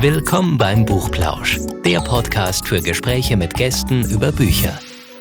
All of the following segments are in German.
Willkommen beim Buchplausch, der Podcast für Gespräche mit Gästen über Bücher.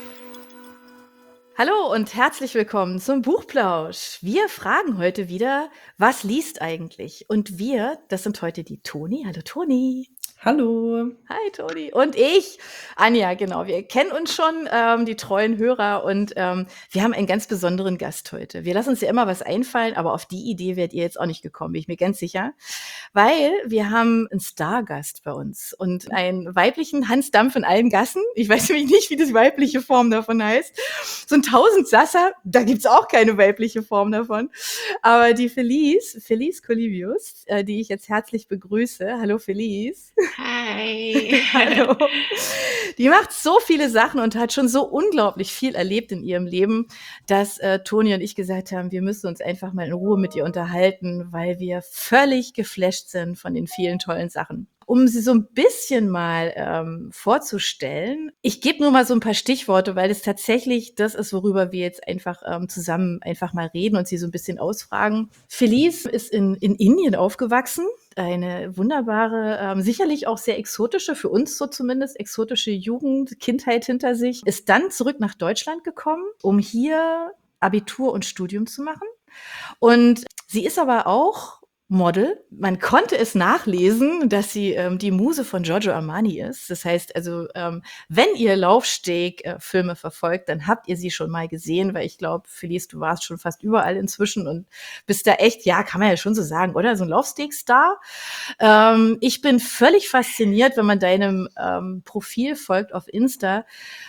Hallo und herzlich willkommen zum Buchplausch. Wir fragen heute wieder, was liest eigentlich? Und wir, das sind heute die Toni. Hallo Toni. Hallo. Hi Toni. Und ich, Anja, genau. Wir kennen uns schon, die treuen Hörer. Und wir haben einen ganz besonderen Gast heute. Wir lassen uns ja immer was einfallen, aber auf die Idee wärt ihr jetzt auch nicht gekommen, bin ich mir ganz sicher. Weil wir haben einen Stargast bei uns und einen weiblichen Hans Dampf in allen Gassen. Ich weiß nämlich nicht, wie die weibliche Form davon heißt. So ein Tausendsasser, da gibt's auch keine weibliche Form davon. Aber die Felice Colivius, die ich jetzt herzlich begrüße. Hallo Felice. Hi. Hallo. Die macht so viele Sachen und hat schon so unglaublich viel erlebt in ihrem Leben, dass Toni und ich gesagt haben, wir müssen uns einfach mal in Ruhe mit ihr unterhalten, weil wir völlig geflasht sind von den vielen tollen Sachen. Um sie so ein bisschen mal vorzustellen, ich gebe nur mal so ein paar Stichworte, weil es tatsächlich das ist, worüber wir jetzt einfach zusammen einfach mal reden und sie so ein bisschen ausfragen. Felice ist in Indien aufgewachsen, eine wunderbare, sicherlich auch sehr exotische, für uns so zumindest, exotische Jugend, Kindheit hinter sich, ist dann zurück nach Deutschland gekommen, um hier Abitur und Studium zu machen. Und sie ist aber auch Model. Man konnte es nachlesen, dass sie die Muse von Giorgio Armani ist. Das heißt also, wenn ihr Laufsteg-Filme verfolgt, dann habt ihr sie schon mal gesehen, weil ich glaube, Felice, du warst schon fast überall inzwischen und bist da echt, ja, kann man ja schon so sagen, oder? So ein Laufsteg-Star. Ich bin völlig fasziniert, wenn man deinem Profil folgt auf Insta.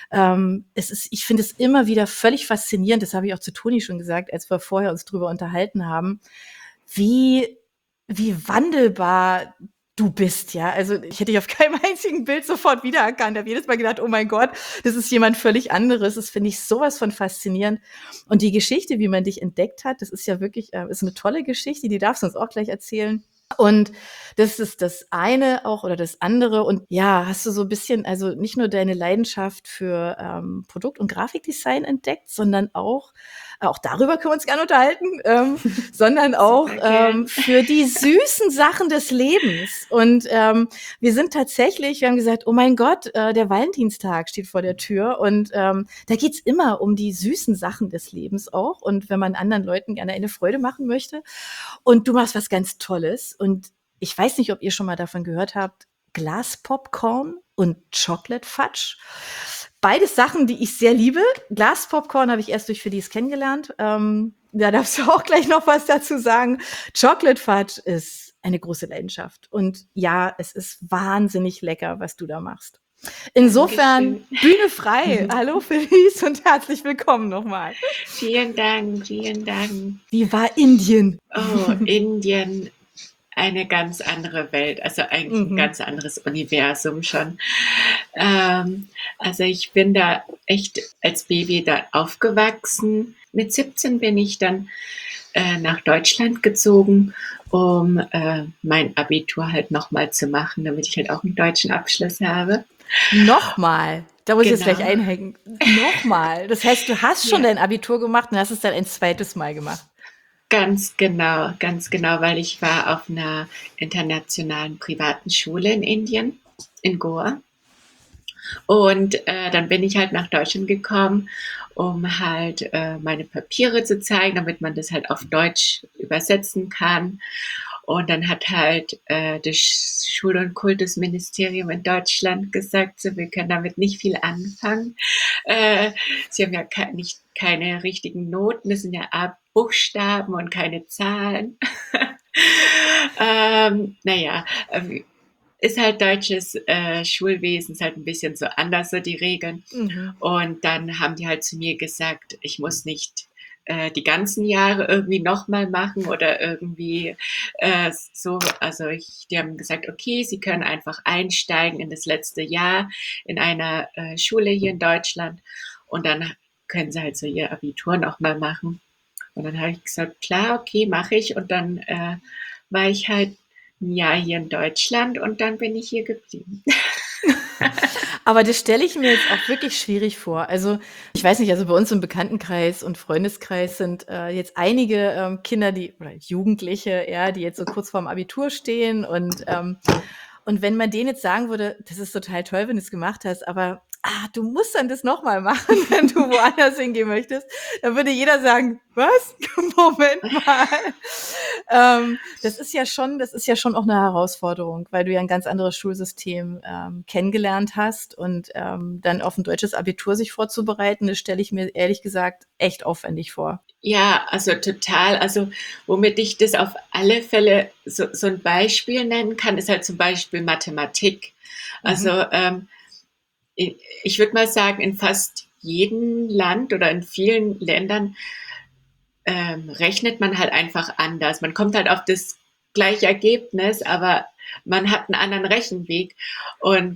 Ich finde es immer wieder völlig faszinierend, das habe ich auch zu Toni schon gesagt, als wir vorher uns drüber unterhalten haben, wie wandelbar du bist, ja. Also ich hätte dich auf keinem einzigen Bild sofort wiedererkannt. Ich habe jedes Mal gedacht, oh mein Gott, das ist jemand völlig anderes. Das finde ich sowas von faszinierend. Und die Geschichte, wie man dich entdeckt hat, das ist ja wirklich, ist eine tolle Geschichte, die darfst du uns auch gleich erzählen. Und das ist das eine auch oder das andere. Und ja, hast du so ein bisschen, also nicht nur deine Leidenschaft für Produkt- und Grafikdesign entdeckt, sondern auch darüber können wir uns gerne unterhalten, sondern auch für die süßen Sachen des Lebens. Und wir haben gesagt, oh mein Gott, der Valentinstag steht vor der Tür. Und da geht's immer um die süßen Sachen des Lebens auch. Und wenn man anderen Leuten gerne eine Freude machen möchte. Und du machst was ganz Tolles. Und ich weiß nicht, ob ihr schon mal davon gehört habt, Glaspopcorn und Chocolate Fudge. Beides Sachen, die ich sehr liebe. Glaspopcorn habe ich erst durch Felice kennengelernt. Da darfst du auch gleich noch was dazu sagen. Chocolate Fudge ist eine große Leidenschaft. Und ja, es ist wahnsinnig lecker, was du da machst. Insofern, Bühne frei. Hallo Felice und herzlich willkommen nochmal. Vielen Dank, vielen Dank. Wie war Indien? Oh, Indien, eine ganz andere Welt, also eigentlich ein ganz anderes Universum schon. Also ich bin da echt als Baby da aufgewachsen. Mit 17 bin ich dann nach Deutschland gezogen, um mein Abitur halt nochmal zu machen, damit ich halt auch einen deutschen Abschluss habe. Nochmal? Da muss ich jetzt gleich einhängen. Nochmal? Das heißt, du hast schon dein Abitur gemacht und hast es dann ein zweites Mal gemacht? Ganz genau, weil ich war auf einer internationalen privaten Schule in Indien, in Goa. Und dann bin ich halt nach Deutschland gekommen, um halt meine Papiere zu zeigen, damit man das halt auf Deutsch übersetzen kann. Und dann hat halt das Schul- und Kultusministerium in Deutschland gesagt, so, wir können damit nicht viel anfangen. Sie haben ja keine richtigen Noten, das sind ja Buchstaben und keine Zahlen. Ist halt deutsches Schulwesen, ist halt ein bisschen so anders, so die Regeln. Und dann haben die halt zu mir gesagt, ich muss nicht die ganzen Jahre irgendwie nochmal machen oder irgendwie die haben gesagt, okay, sie können einfach einsteigen in das letzte Jahr in einer Schule hier in Deutschland und dann können sie halt so ihr Abitur nochmal machen. Und dann habe ich gesagt, klar, okay, mache ich. Und dann war ich halt ein Jahr hier in Deutschland und dann bin ich hier geblieben. Aber das stelle ich mir jetzt auch wirklich schwierig vor. Also ich weiß nicht, also bei uns im Bekanntenkreis und Freundeskreis sind jetzt einige Kinder, oder Jugendliche, ja, die jetzt so kurz vorm Abitur stehen und Und wenn man denen jetzt sagen würde, das ist total toll, wenn du es gemacht hast, aber du musst dann das nochmal machen, wenn du woanders hingehen möchtest, dann würde jeder sagen, was? Moment mal. Das ist ja schon auch eine Herausforderung, weil du ja ein ganz anderes Schulsystem kennengelernt hast und dann auf ein deutsches Abitur sich vorzubereiten, das stelle ich mir ehrlich gesagt echt aufwendig vor. Ja, also total. Also womit ich das auf alle Fälle so ein Beispiel nennen kann, ist halt zum Beispiel Mathematik. Also Mhm. ich würde mal sagen, in fast jedem Land oder in vielen Ländern rechnet man halt einfach anders. Man kommt halt auf das gleiche Ergebnis, aber man hat einen anderen Rechenweg. Und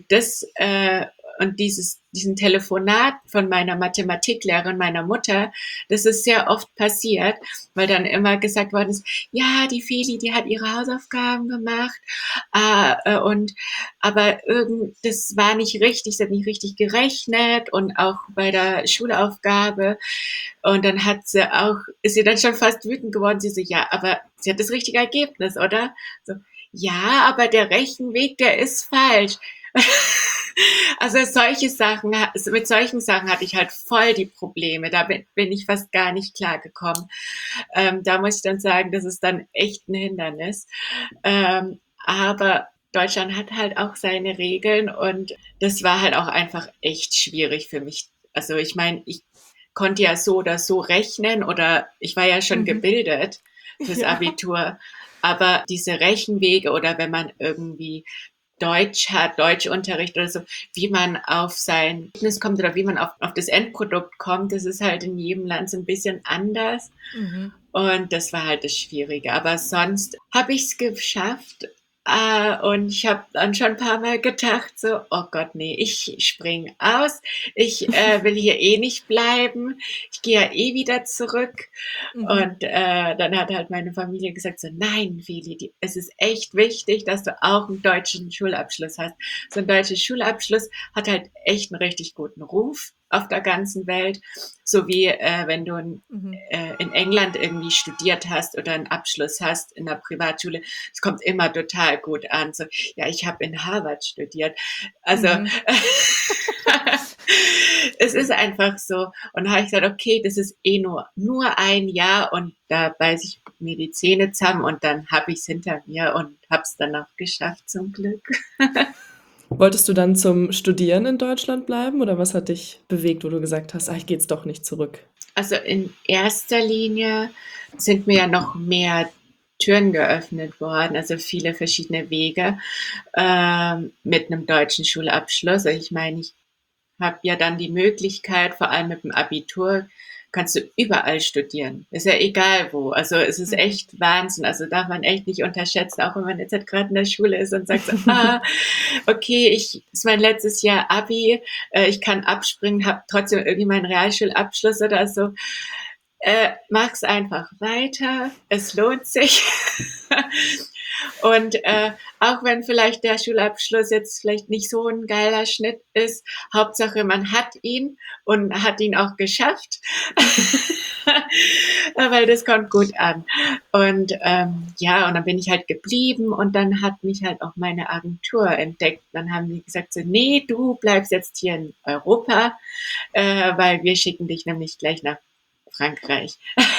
diesen Telefonat von meiner Mathematiklehrerin, meiner Mutter, das ist sehr oft passiert, weil dann immer gesagt worden ist, ja, die Feli, die hat ihre Hausaufgaben gemacht, und aber das war nicht richtig, sie hat nicht richtig gerechnet und auch bei der Schulaufgabe. Und dann ist sie dann schon fast wütend geworden. Sie so, ja, aber sie hat das richtige Ergebnis, oder? So, ja, aber der Rechenweg, der ist falsch. Also mit solchen Sachen hatte ich halt voll die Probleme. Da bin ich fast gar nicht klargekommen. Da muss ich dann sagen, das ist dann echt ein Hindernis. Aber Deutschland hat halt auch seine Regeln und das war halt auch einfach echt schwierig für mich. Also ich meine, ich konnte ja so oder so rechnen oder ich war ja schon Mhm. gebildet fürs Ja. Abitur. Aber diese Rechenwege oder wenn man irgendwie Deutsch hat, Deutschunterricht oder so, wie man auf sein Ergebnis kommt oder wie man auf das Endprodukt kommt, das ist halt in jedem Land so ein bisschen anders. Mhm. Und das war halt das Schwierige. Aber sonst habe ich es geschafft. Und ich habe dann schon ein paar Mal gedacht, so, oh Gott, nee, ich spring aus. Ich will hier eh nicht bleiben. Ich gehe ja eh wieder zurück. Mhm. Und dann hat halt meine Familie gesagt, so, nein, Feli, es ist echt wichtig, dass du auch einen deutschen Schulabschluss hast. So ein deutscher Schulabschluss hat halt echt einen richtig guten Ruf auf der ganzen Welt. So wie wenn du Mhm. in England irgendwie studiert hast oder einen Abschluss hast in einer Privatschule, es kommt immer total gut an. So, ja, ich habe in Harvard studiert. Also Mhm. es ist einfach so. Und da habe ich gesagt, okay, das ist eh nur ein Jahr und da beiße ich mir die Zähne zusammen und dann habe ich es hinter mir und habe es dann auch geschafft, zum Glück. Wolltest du dann zum Studieren in Deutschland bleiben oder was hat dich bewegt, wo du gesagt hast, ich gehe jetzt doch nicht zurück? Also in erster Linie sind mir ja noch mehr Türen geöffnet worden, also viele verschiedene Wege mit einem deutschen Schulabschluss. Also ich meine, ich habe ja dann die Möglichkeit, vor allem mit dem Abitur, kannst du überall studieren. Ist ja egal wo. Also es ist Mhm. echt Wahnsinn. Also darf man echt nicht unterschätzen, auch wenn man jetzt halt gerade in der Schule ist und sagt so, okay, ist mein letztes Jahr Abi, ich kann abspringen, habe trotzdem irgendwie meinen Realschulabschluss oder so. Mach's einfach weiter, es lohnt sich. Und auch wenn vielleicht der Schulabschluss jetzt vielleicht nicht so ein geiler Schnitt ist, Hauptsache man hat ihn und hat ihn auch geschafft, weil das kommt gut an. Und ja, und dann bin ich halt geblieben und dann hat mich halt auch meine Agentur entdeckt. Dann haben die gesagt so, nee, du bleibst jetzt hier in Europa, weil wir schicken dich nämlich gleich nach Frankreich.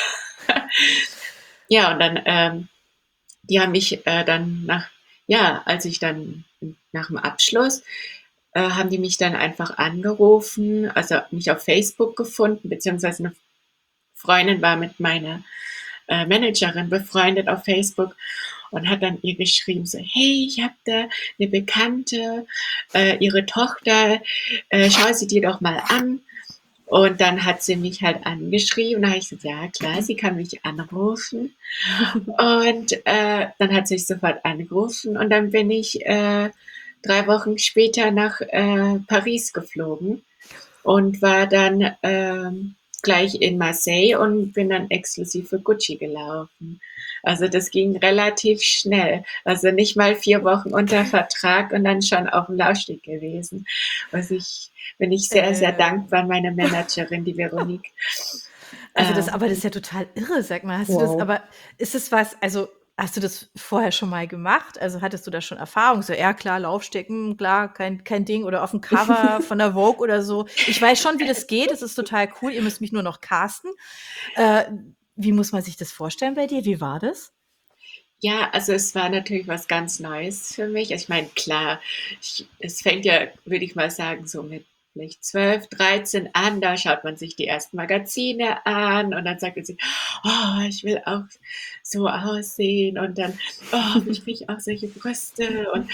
Ja, und dann die haben mich dann als ich dann nach dem Abschluss, haben die mich dann einfach angerufen, also mich auf Facebook gefunden, beziehungsweise eine Freundin war mit meiner Managerin befreundet auf Facebook und hat dann ihr geschrieben, so, hey, ich habe da eine Bekannte, ihre Tochter, schau sie dir doch mal an. Und dann hat sie mich halt angeschrieben. Da habe ich gesagt, ja klar, sie kann mich anrufen. Und dann hat sie mich sofort angerufen und dann bin ich 3 Wochen später nach Paris geflogen und war dann gleich in Marseille und bin dann exklusiv für Gucci gelaufen. Also das ging relativ schnell. Also nicht mal 4 Wochen unter Vertrag und dann schon auf dem Laufsteg gewesen. Bin ich sehr, sehr Äh, dankbar an meine Managerin, die Veronique. Also aber das ist ja total irre, sag mal. Hast du das, Wow. aber ist es was, also Hast du das vorher schon mal gemacht? Also, hattest du da schon Erfahrung? So, ja klar, Laufstecken, klar, kein Ding oder auf dem Cover von der Vogue oder so. Ich weiß schon, wie das geht. Das ist total cool. Ihr müsst mich nur noch casten. Äh, wie muss man sich das vorstellen bei dir? Wie war das? Ja, also es war natürlich was ganz Neues für mich. Also ich meine, klar, es fängt ja, würde ich mal sagen, so mit vielleicht 12, 13 an, da schaut man sich die ersten Magazine an und dann sagt man sich, oh, ich will auch so aussehen und dann, oh, ich kriege auch solche Brüste und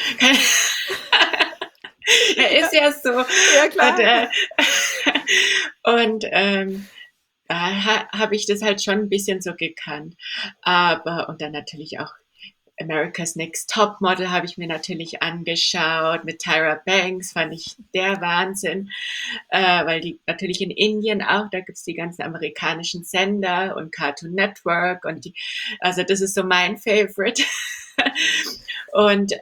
ja, ist ja so. Ja, klar. Und da habe ich das halt schon ein bisschen so gekannt. Aber, und dann natürlich auch America's Next Top Model habe ich mir natürlich angeschaut. Mit Tyra Banks fand ich der Wahnsinn, weil die natürlich in Indien auch, da gibt es die ganzen amerikanischen Sender und Cartoon Network und die, also das ist so mein Favorite. Und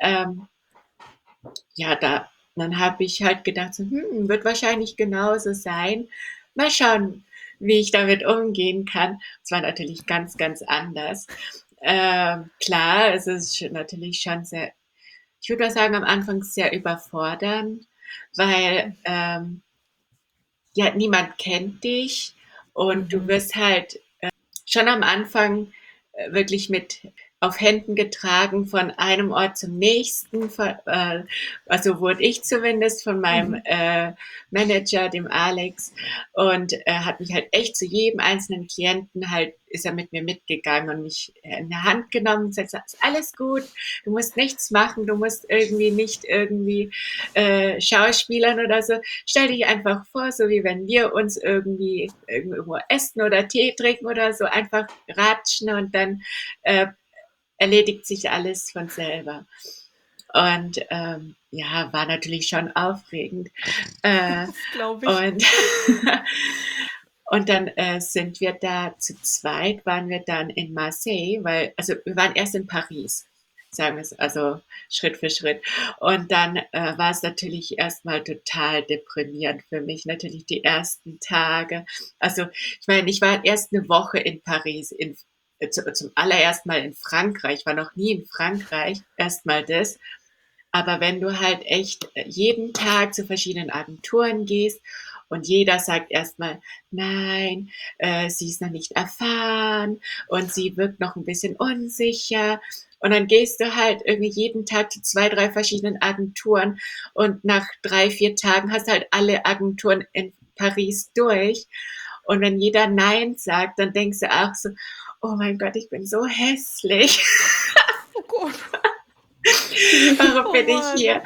ja, dann habe ich halt gedacht, so, wird wahrscheinlich genauso sein. Mal schauen, wie ich damit umgehen kann. Es war natürlich ganz, ganz anders. Klar, es ist natürlich schon sehr, ich würde mal sagen, am Anfang sehr überfordernd, weil ja, niemand kennt dich und du wirst halt schon am Anfang wirklich mit auf Händen getragen von einem Ort zum nächsten. Also wurde ich zumindest von meinem Manager, dem Alex, und er hat mich halt echt zu jedem einzelnen Klienten halt, ist er mit mir mitgegangen und mich in der Hand genommen und gesagt, ist alles gut, du musst nichts machen, du musst irgendwie nicht irgendwie schauspielern oder so. Stell dich einfach vor, so wie wenn wir uns irgendwie irgendwo essen oder Tee trinken oder so, einfach ratschen und dann erledigt sich alles von selber. Und ja, war natürlich schon aufregend. Glaube ich. Und, und dann sind wir da zu zweit, waren wir dann in Marseille, weil, also wir waren erst in Paris, sagen wir es, also Schritt für Schritt. Und dann war es natürlich erstmal total deprimierend für mich, natürlich die ersten Tage. Also ich meine, ich war erst eine Woche in Paris, zum allerersten Mal in Frankreich, ich war noch nie in Frankreich, erstmal das. Aber wenn du halt echt jeden Tag zu verschiedenen Agenturen gehst und jeder sagt erstmal, nein, sie ist noch nicht erfahren und sie wirkt noch ein bisschen unsicher. Und dann gehst du halt irgendwie jeden Tag zu 2, 3 verschiedenen Agenturen und nach 3, 4 Tagen hast du halt alle Agenturen in Paris durch. Und wenn jeder Nein sagt, dann denkst du auch so, oh mein Gott, ich bin so hässlich. Oh Gott. Warum bin ich hier?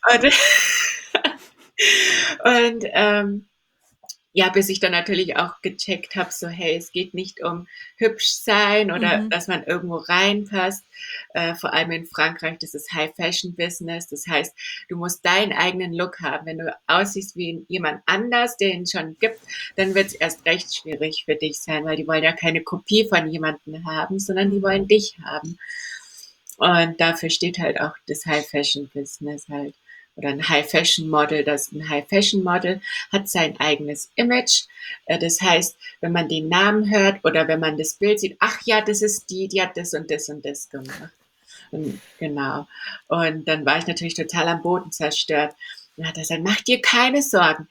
Und ja, bis ich dann natürlich auch gecheckt habe, so hey, es geht nicht um hübsch sein oder dass man irgendwo reinpasst. Vor allem in Frankreich, das ist High-Fashion-Business. Das heißt, du musst deinen eigenen Look haben. Wenn du aussiehst wie jemand anders, der ihn schon gibt, dann wird es erst recht schwierig für dich sein, weil die wollen ja keine Kopie von jemandem haben, sondern die wollen dich haben. Und dafür steht halt auch das High-Fashion-Business halt. Oder ein High-Fashion-Model. Ein High-Fashion-Model hat sein eigenes Image. Das heißt, wenn man den Namen hört oder wenn man das Bild sieht, ach ja, das ist die hat das und das und das gemacht. Und, genau. Und dann war ich natürlich total am Boden zerstört. Dann hat er gesagt, mach dir keine Sorgen,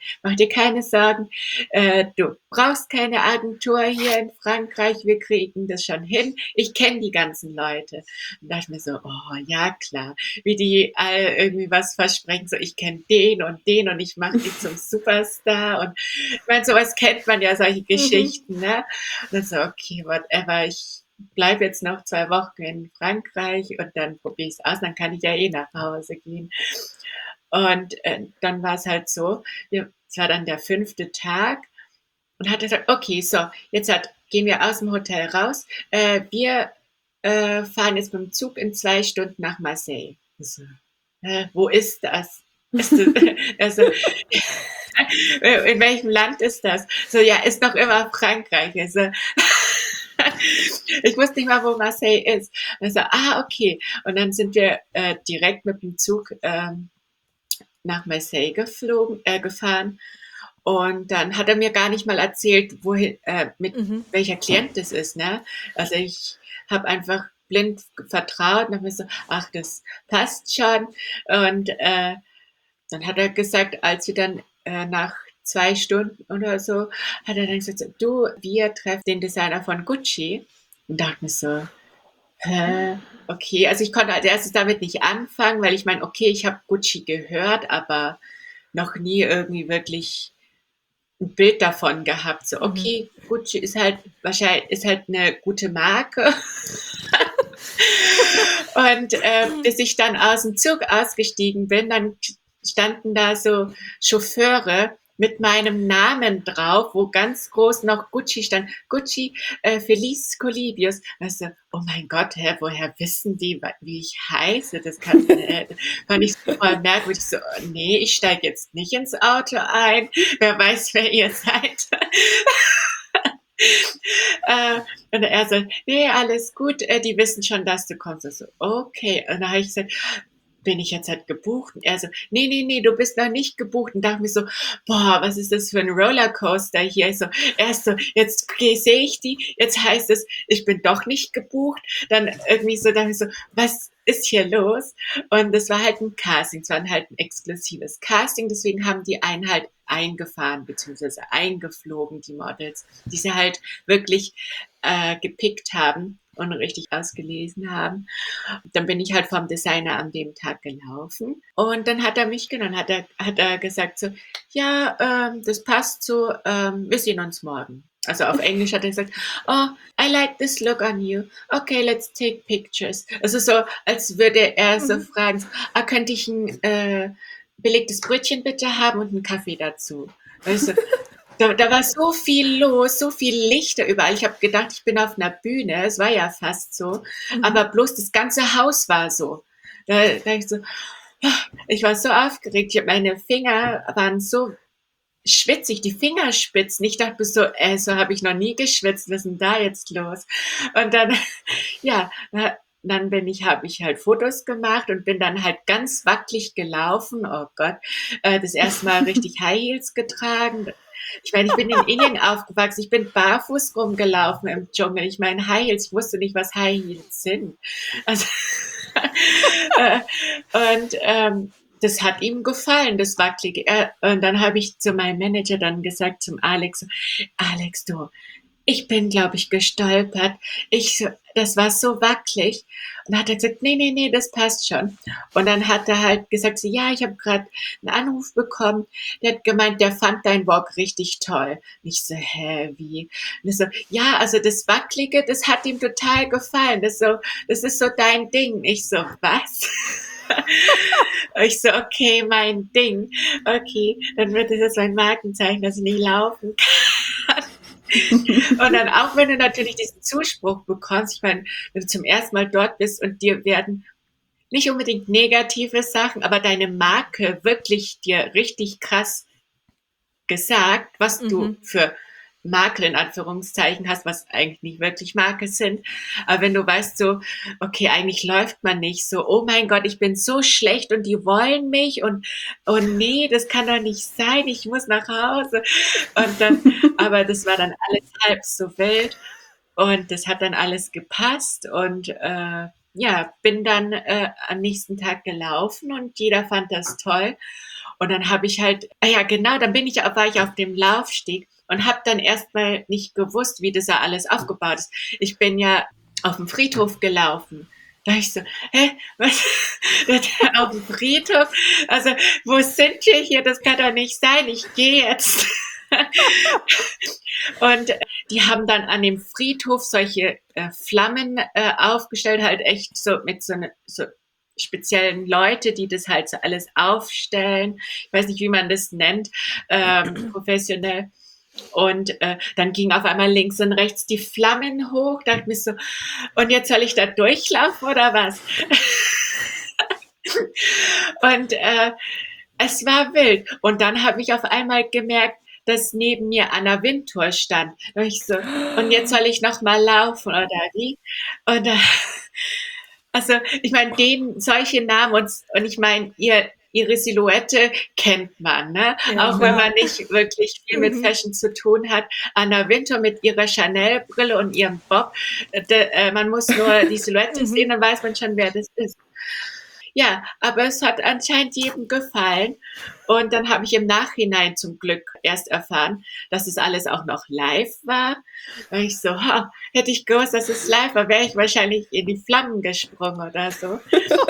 du brauchst keine Agentur hier in Frankreich, wir kriegen das schon hin, ich kenne die ganzen Leute. Und da dachte ich mir so, oh ja klar, wie die alle irgendwie was versprechen, so ich kenne den und ich mache die zum Superstar und ich meine, sowas kennt man ja, solche Geschichten, ne? Und dann so, okay, whatever, ich bleibe jetzt noch 2 Wochen in Frankreich und dann probiere ich es aus, dann kann ich ja nach Hause gehen. Und dann war es halt so, es war dann der 5. Tag und hat gesagt, okay, so, jetzt gehen wir aus dem Hotel raus. Wir fahren jetzt mit dem Zug in 2 Stunden nach Marseille. So, wo ist das? Also, in welchem Land ist das? So, ja, ist noch immer Frankreich. Also, ich wusste nicht mal, wo Marseille ist. Also, okay. Und dann sind wir direkt mit dem Zug nach Marseille gefahren und dann hat er mir gar nicht mal erzählt, wohin, mit welcher Klient das ist, ne? Also ich habe einfach blind vertraut. Und dann habe ich so, ach, das passt schon. Und dann hat er gesagt, als wir dann nach 2 Stunden oder so, hat er dann gesagt, so, du, wir treffen den Designer von Gucci. Und dachte mir so, hä? Okay, also ich konnte als erstes damit nicht anfangen, weil ich meine, okay, ich habe Gucci gehört, aber noch nie irgendwie wirklich ein Bild davon gehabt. So, okay, Gucci ist halt wahrscheinlich eine gute Marke. Und bis ich dann aus dem Zug ausgestiegen bin, dann standen da so Chauffeure mit meinem Namen drauf, wo ganz groß noch Gucci stand. Gucci, Felice Colibius. Also, oh mein Gott, woher wissen die, wie ich heiße? Das fand ich super merkwürdig. So, nee, ich steige jetzt nicht ins Auto ein. Wer weiß, wer ihr seid. Und er so, nee, alles gut, die wissen schon, dass du kommst. Ich so, okay. Und dann habe ich gesagt, bin ich jetzt halt gebucht? Und er so, nee, du bist noch nicht gebucht. Und dachte mir so, boah, was ist das für ein Rollercoaster hier? Ich so, erst so, jetzt sehe ich die, jetzt heißt es, ich bin doch nicht gebucht. Dann irgendwie so, dachte ich so, was ist hier los? Und das war halt ein Casting, es war halt ein exklusives Casting, deswegen haben die einen halt eingefahren, beziehungsweise eingeflogen, die Models, die sie halt wirklich gepickt haben und richtig ausgelesen haben. Dann bin ich halt vom Designer an dem Tag gelaufen und dann hat er mich genommen, hat er gesagt so, ja, das passt so, wir sehen uns morgen. Also auf Englisch hat er gesagt, oh, I like this look on you. Okay, let's take pictures. Also so, als würde er so fragen, könnte ich ein belegtes Brötchen bitte haben und einen Kaffee dazu. Also, da war so viel los, so viel Lichter überall. Ich habe gedacht, ich bin auf einer Bühne. Es war ja fast so. Aber bloß das ganze Haus war so. Da ich so, ich war so aufgeregt. Meine Finger waren so schwitzig, die Fingerspitzen. Ich dachte so, so habe ich noch nie geschwitzt. Was ist denn da jetzt los? Und dann, ja, dann habe ich halt Fotos gemacht und bin dann halt ganz wackelig gelaufen. Oh Gott, das erste Mal richtig High Heels getragen. Ich meine, ich bin in Indien aufgewachsen. Ich bin barfuß rumgelaufen im Dschungel. Ich meine, High Heels, ich wusste nicht, was High Heels sind. Also, und das hat ihm gefallen, das Wackelige. Und dann habe ich zu meinem Manager dann gesagt, zum Alex, Alex, du, ich bin, glaube ich, gestolpert. Das war so wackelig. Und dann hat er gesagt, nee, das passt schon. Und dann hat er halt gesagt, so, ja, ich habe gerade einen Anruf bekommen. Der hat gemeint, der fand dein Walk richtig toll. Und ich so, hä, wie? Und er so, ja, also das Wackelige, das hat ihm total gefallen. Das ist so dein Ding. Ich so, was? Ich so, okay, mein Ding. Okay, dann wird das jetzt mein Markenzeichen, dass ich nicht laufen kann. Und dann auch, wenn du natürlich diesen Zuspruch bekommst, ich meine, wenn du zum ersten Mal dort bist und dir werden nicht unbedingt negative Sachen, aber deine Marke wirklich dir richtig krass gesagt, was du für Marke in Anführungszeichen hast, was eigentlich nicht wirklich Marke sind. Aber wenn du weißt so, okay, eigentlich läuft man nicht so, oh mein Gott, ich bin so schlecht und die wollen mich und nee, das kann doch nicht sein, ich muss nach Hause. Und dann, aber das war dann alles halb so wild und das hat dann alles gepasst und ja, bin dann am nächsten Tag gelaufen und jeder fand das toll. Und dann habe ich halt, ja genau, dann war ich auf dem Laufsteg und habe dann erstmal nicht gewusst, wie das ja alles aufgebaut ist. Ich bin ja auf dem Friedhof gelaufen. Da ich so, hä, was? Auf dem Friedhof? Also, wo sind wir hier? Das kann doch nicht sein. Ich gehe jetzt. Und die haben dann an dem Friedhof solche Flammen aufgestellt, halt echt so mit so speziellen Leute, die das halt so alles aufstellen. Ich weiß nicht, wie man das nennt, professionell. Und dann ging auf einmal links und rechts die Flammen hoch. Da dachte ich mir so, und jetzt soll ich da durchlaufen oder was? Und es war wild. Und dann habe ich auf einmal gemerkt, dass neben mir Anna Wintour stand. Und ich so, und jetzt soll ich noch mal laufen oder wie? Und also ich meine, denen solche Namen und ich meine, ihr ihre Silhouette kennt man, ne? Ja. Auch wenn man nicht wirklich viel mit Fashion zu tun hat. Anna Wintour mit ihrer Chanel-Brille und ihrem Bob, man muss nur die Silhouette sehen, dann weiß man schon, wer das ist. Ja, aber es hat anscheinend jedem gefallen. Und dann habe ich im Nachhinein zum Glück erst erfahren, dass es alles auch noch live war. Und ich so, hätte ich gewusst, dass es live war, wäre ich wahrscheinlich in die Flammen gesprungen oder so.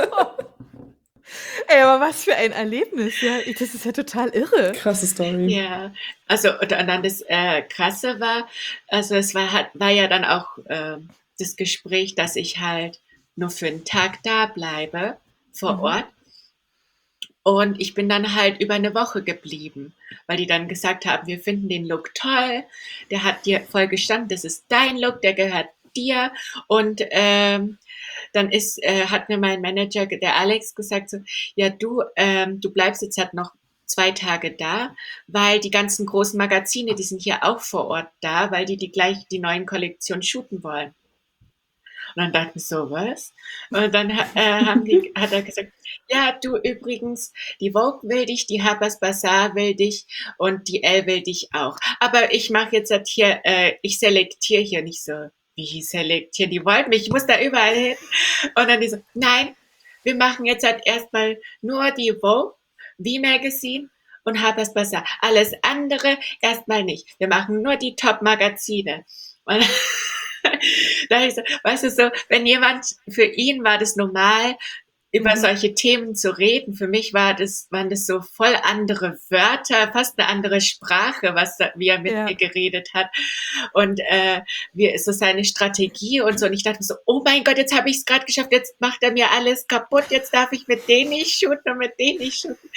Ey, aber was für ein Erlebnis, ja. Das ist ja total irre. Krasse Story. Ja, also und dann das Krasse war, also es war ja dann auch das Gespräch, dass ich halt nur für einen Tag da bleibe vor Ort. Und ich bin dann halt über eine Woche geblieben, weil die dann gesagt haben, wir finden den Look toll, der hat dir voll gestanden, das ist dein Look, der gehört dir. Und dann hat mir mein Manager, der Alex, gesagt so, ja du bleibst jetzt halt noch 2 Tage da, weil die ganzen großen Magazine, die sind hier auch vor Ort da, weil die gleich die neuen Kollektionen shooten wollen. Und dann dachte ich so, was? Und dann hat er gesagt, ja, du übrigens, die Vogue will dich, die Harper's Bazaar will dich und die Elle will dich auch. Aber ich mache jetzt halt hier, ich selektiere hier nicht so, wie selektieren, die wollten mich, ich muss da überall hin. Und dann die so, nein, wir machen jetzt halt erstmal nur die Vogue, V-Magazine und Harper's Bazaar. Alles andere erstmal nicht. Wir machen nur die Top-Magazine. Und da ich so, weißt du, so, wenn jemand, für ihn war das normal, über solche Themen zu reden. Für mich waren das so voll andere Wörter, fast eine andere Sprache, wie er mit mir geredet hat. Und wie ist so seine Strategie und so. Und ich dachte mir so, oh mein Gott, jetzt habe ich es gerade geschafft, jetzt macht er mir alles kaputt, jetzt darf ich mit denen nicht shooten und mit denen nicht shooten.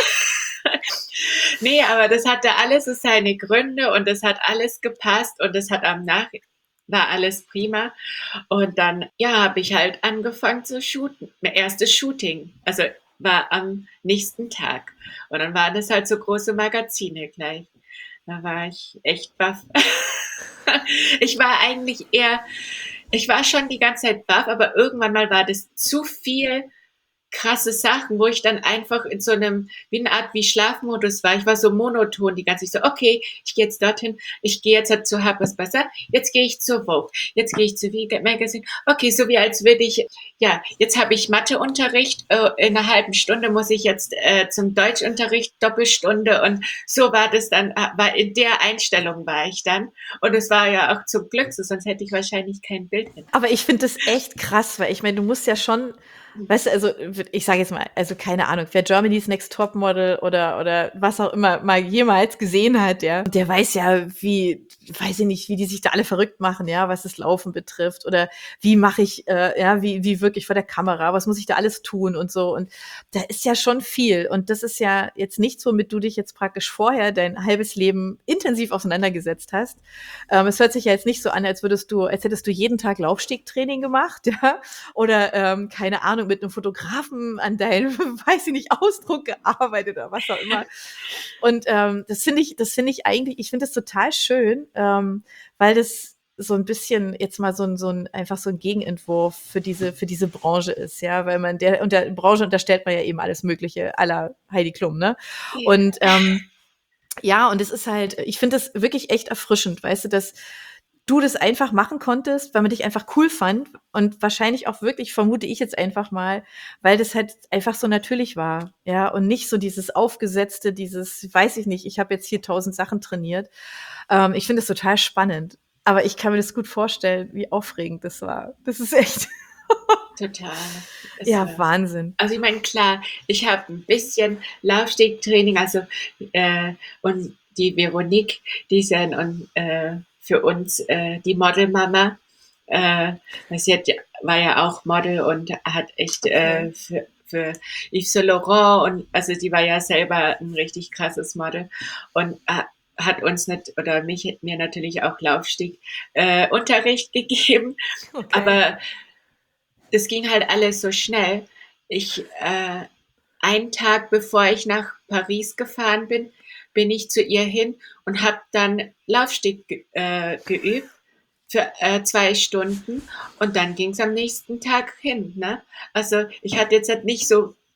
Nee, aber das hatte alles so seine Gründe und das hat alles gepasst und das hat war alles prima. Und dann, habe ich halt angefangen zu shooten. Mein erstes Shooting, also war am nächsten Tag. Und dann waren das halt so große Magazine gleich. Da war ich echt baff. Ich war schon die ganze Zeit baff, aber irgendwann mal war das zu viel krasse Sachen, wo ich dann einfach in so einem, wie eine Art wie Schlafmodus war. Ich war so monoton die ganze Zeit. So, okay, ich gehe jetzt dorthin, ich gehe jetzt halt zu Harper's Bazaar, jetzt gehe ich zur Vogue, jetzt gehe ich zu V-Magazine. Okay, so wie als würde ich, jetzt habe ich Matheunterricht, in einer halben Stunde muss ich jetzt zum Deutschunterricht, Doppelstunde und so war das dann, in der Einstellung war ich dann. Und es war ja auch zum Glück so, sonst hätte ich wahrscheinlich kein Bild mit. Aber ich finde das echt krass, weil ich meine, du musst ja schon, weißt du, also ich sage jetzt mal, also keine Ahnung, wer Germany's Next Topmodel oder was auch immer mal jemals gesehen hat, der weiß ja, weiß ich nicht, wie die sich da alle verrückt machen, ja, was das Laufen betrifft oder wie mache ich, wie wirklich vor der Kamera, was muss ich da alles tun und so und da ist ja schon viel und das ist ja jetzt nichts, womit du dich jetzt praktisch vorher dein halbes Leben intensiv auseinandergesetzt hast. Es hört sich ja jetzt nicht so an, als hättest du jeden Tag Laufstegtraining gemacht, ja, oder keine Ahnung, mit einem Fotografen an deinem, weiß ich nicht, Ausdruck gearbeitet oder was auch immer. Und das finde ich eigentlich, ich finde das total schön, weil das so ein bisschen jetzt mal einfach so ein Gegenentwurf für diese Branche ist, ja, weil man der Branche unterstellt man ja eben alles Mögliche à la Heidi Klum, ne? Ja. Und und es ist halt, ich finde das wirklich echt erfrischend, weißt du, dass du das einfach machen konntest, weil man dich einfach cool fand und wahrscheinlich auch wirklich, vermute ich jetzt einfach mal, weil das halt einfach so natürlich war, ja, und nicht so dieses aufgesetzte, weiß ich nicht, ich habe jetzt hier 1000 Sachen trainiert. Ich finde es total spannend, aber ich kann mir das gut vorstellen, wie aufregend das war. Das ist echt total. Wahnsinn. Also ich meine, klar, ich habe ein bisschen Laufstegtraining, also und die Veronique, die ist für uns die Modelmama. War ja auch Model und hat echt für Yves Saint Laurent und also die war ja selber ein richtig krasses Model und hat uns mir natürlich auch Laufsteg Unterricht gegeben, aber das ging halt alles so schnell. Einen Tag bevor ich nach Paris gefahren bin ich zu ihr hin und habe dann Laufsteg geübt für 2 Stunden und dann ging es am nächsten Tag hin. Ne? Also ich hatte jetzt halt nicht so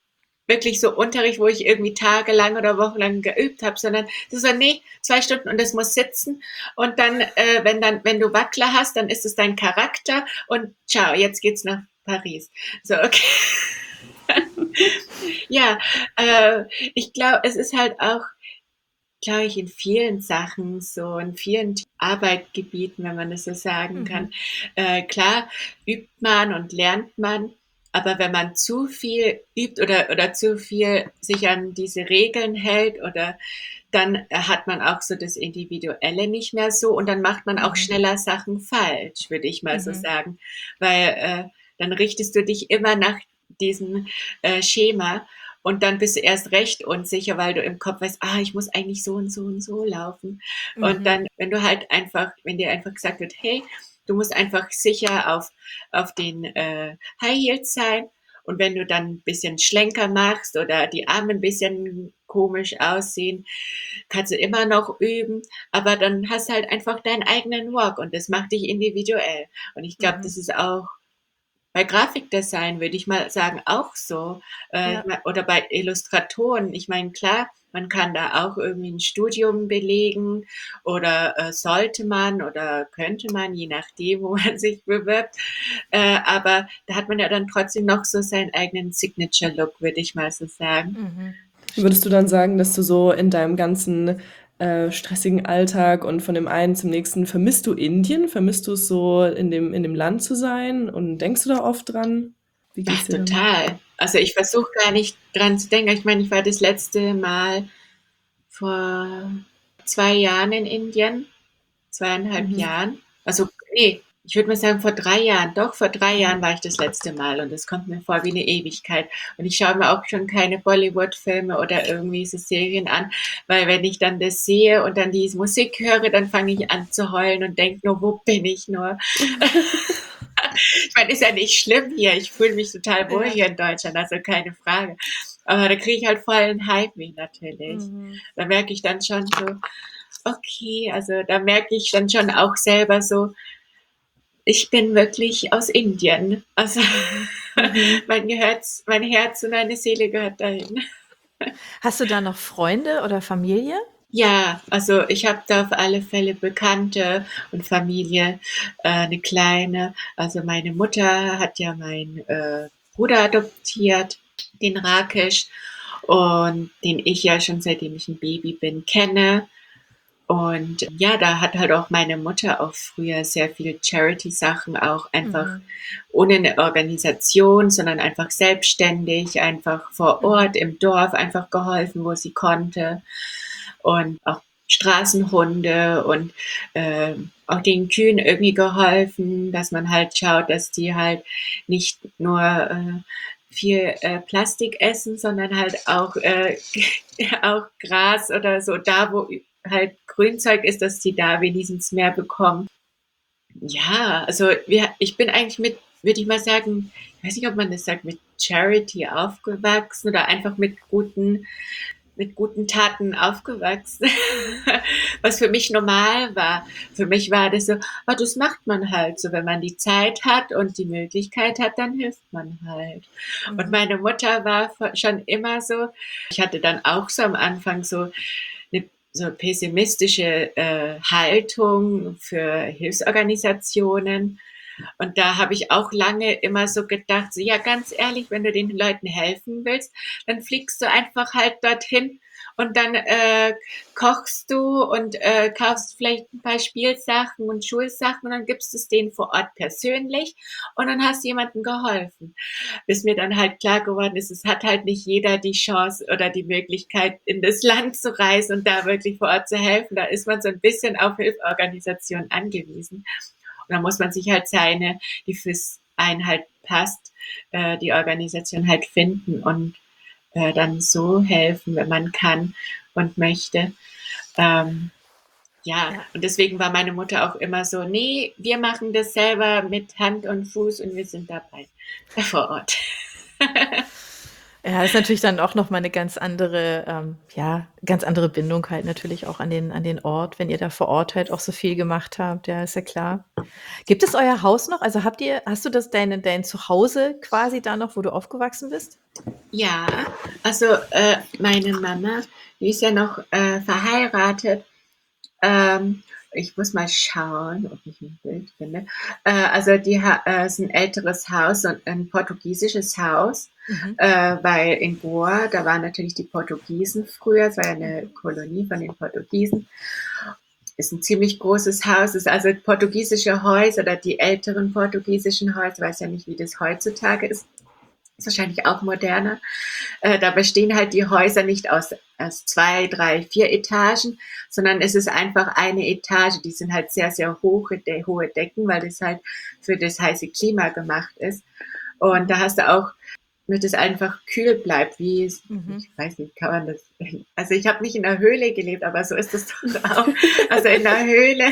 wirklich so Unterricht, wo ich irgendwie tagelang oder wochenlang geübt habe, sondern das war, nee, 2 Stunden und das muss sitzen. Und dann, wenn du Wackler hast, dann ist es dein Charakter und ciao, jetzt geht's nach Paris. So, okay. Ja, ich glaube, es ist halt auch, glaube ich, in vielen Sachen so, in vielen Arbeitsgebieten, wenn man das so sagen kann. Klar übt man und lernt man, aber wenn man zu viel übt oder zu viel sich an diese Regeln hält oder dann hat man auch so das Individuelle nicht mehr so und dann macht man auch schneller Sachen falsch, würde ich mal so sagen, weil dann richtest du dich immer nach diesem Schema und dann bist du erst recht unsicher, weil du im Kopf weißt, ich muss eigentlich so und so und so laufen. Und dann, wenn dir einfach gesagt wird, hey, du musst einfach sicher auf den High Heels sein. Und wenn du dann ein bisschen Schlenker machst oder die Arme ein bisschen komisch aussehen, kannst du immer noch üben. Aber dann hast du halt einfach deinen eigenen Walk und das macht dich individuell. Und ich glaube, das ist auch bei Grafikdesign, würde ich mal sagen, auch so. Ja. Oder bei Illustratoren. Ich meine, klar, man kann da auch irgendwie ein Studium belegen oder sollte man oder könnte man, je nachdem, wo man sich bewirbt. Aber da hat man ja dann trotzdem noch so seinen eigenen Signature-Look, würde ich mal so sagen. Würdest du dann sagen, dass du so in deinem ganzen stressigen Alltag und von dem einen zum nächsten, vermisst du Indien? Vermisst du es so, in dem Land zu sein? Und denkst du da oft dran? Wie Ach, geht's dir damit? total. Also ich versuche gar nicht dran zu denken. Ich meine, ich war das letzte Mal vor 2 Jahren in Indien, 2,5 Jahren. Also, nee, ich würde mal sagen, vor 3 Jahren. Doch, vor 3 Jahren war ich das letzte Mal und es kommt mir vor wie eine Ewigkeit. Und ich schaue mir auch schon keine Bollywood-Filme oder irgendwie so Serien an, weil wenn ich dann das sehe und dann diese Musik höre, dann fange ich an zu heulen und denke nur, wo bin ich nur? Ich meine, ist ja nicht schlimm hier. Ich fühle mich total wohl hier in Deutschland, also keine Frage. Aber da kriege ich halt voll einen Heimweh natürlich. Da merke ich dann schon so, okay, also da merke ich dann schon auch selber so, ich bin wirklich aus Indien. Also mein Herz und meine Seele gehört dahin. Hast du da noch Freunde oder Familie? Ja, also ich habe da auf alle Fälle Bekannte und Familie, eine kleine. Also meine Mutter hat ja meinen Bruder adoptiert, den Rakesh, und den ich ja schon seitdem ich ein Baby bin kenne. Und ja, da hat halt auch meine Mutter auch früher sehr viele Charity-Sachen auch einfach ohne eine Organisation, sondern einfach selbstständig, einfach vor Ort im Dorf einfach geholfen, wo sie konnte. Und auch Straßenhunde und auch den Kühen irgendwie geholfen, dass man halt schaut, dass die halt nicht nur viel Plastik essen, sondern halt auch, auch Gras oder so, da wo halt Grünzeug ist, dass die da wenigstens mehr bekommen. Ja, also ich bin eigentlich würde ich mal sagen, ich weiß nicht, ob man das sagt, mit Charity aufgewachsen oder einfach mit guten Taten aufgewachsen, was für mich normal war. Für mich war das so, das macht man halt so, wenn man die Zeit hat und die Möglichkeit hat, dann hilft man halt. Und meine Mutter war schon immer so, ich hatte dann auch so am Anfang so eine so pessimistische Haltung für Hilfsorganisationen. Und da habe ich auch lange immer so gedacht, so, ja, ganz ehrlich, wenn du den Leuten helfen willst, dann fliegst du einfach halt dorthin und dann kochst du und kaufst vielleicht ein paar Spielsachen und Schulsachen und dann gibst du es denen vor Ort persönlich und dann hast du jemandem geholfen. Bis mir dann halt klar geworden ist, es hat halt nicht jeder die Chance oder die Möglichkeit, in das Land zu reisen und da wirklich vor Ort zu helfen. Da ist man so ein bisschen auf Hilfsorganisationen angewiesen. Und da muss man sich halt die fürs einen halt passt, die Organisation halt finden und dann so helfen, wenn man kann und möchte. Und deswegen war meine Mutter auch immer so, nee, wir machen das selber mit Hand und Fuß und wir sind dabei vor Ort. Ja, ist natürlich dann auch noch mal 'ne ganz andere ganz andere Bindung halt natürlich auch an den Ort, wenn ihr da vor Ort halt auch so viel gemacht habt. Ja, ist ja klar. Gibt es euer Haus noch? Also, hast du das dein Zuhause quasi da noch, wo du aufgewachsen bist? Ja, also meine Mama, die ist ja noch verheiratet. Ähm, Ich muss mal schauen, ob ich ein Bild finde. Also ist ein älteres Haus und ein portugiesisches Haus, Mhm. weil in Goa, da waren natürlich die Portugiesen früher, es war ja eine Kolonie von den Portugiesen. Ist ein ziemlich großes Haus, ist also portugiesische Häuser oder die älteren portugiesischen Häuser, ich weiß ja nicht, wie das heutzutage ist wahrscheinlich auch moderner. Da bestehen halt die Häuser nicht aus 2, 3, 4 Etagen, sondern es ist einfach eine Etage. Die sind halt sehr, sehr hohe Decken, weil das halt für das heiße Klima gemacht ist. Und da hast du auch, damit es einfach kühl bleibt, ich Mhm. weiß nicht, kann man das, also ich habe nicht in der Höhle gelebt, aber so ist es doch auch. Also in der Höhle,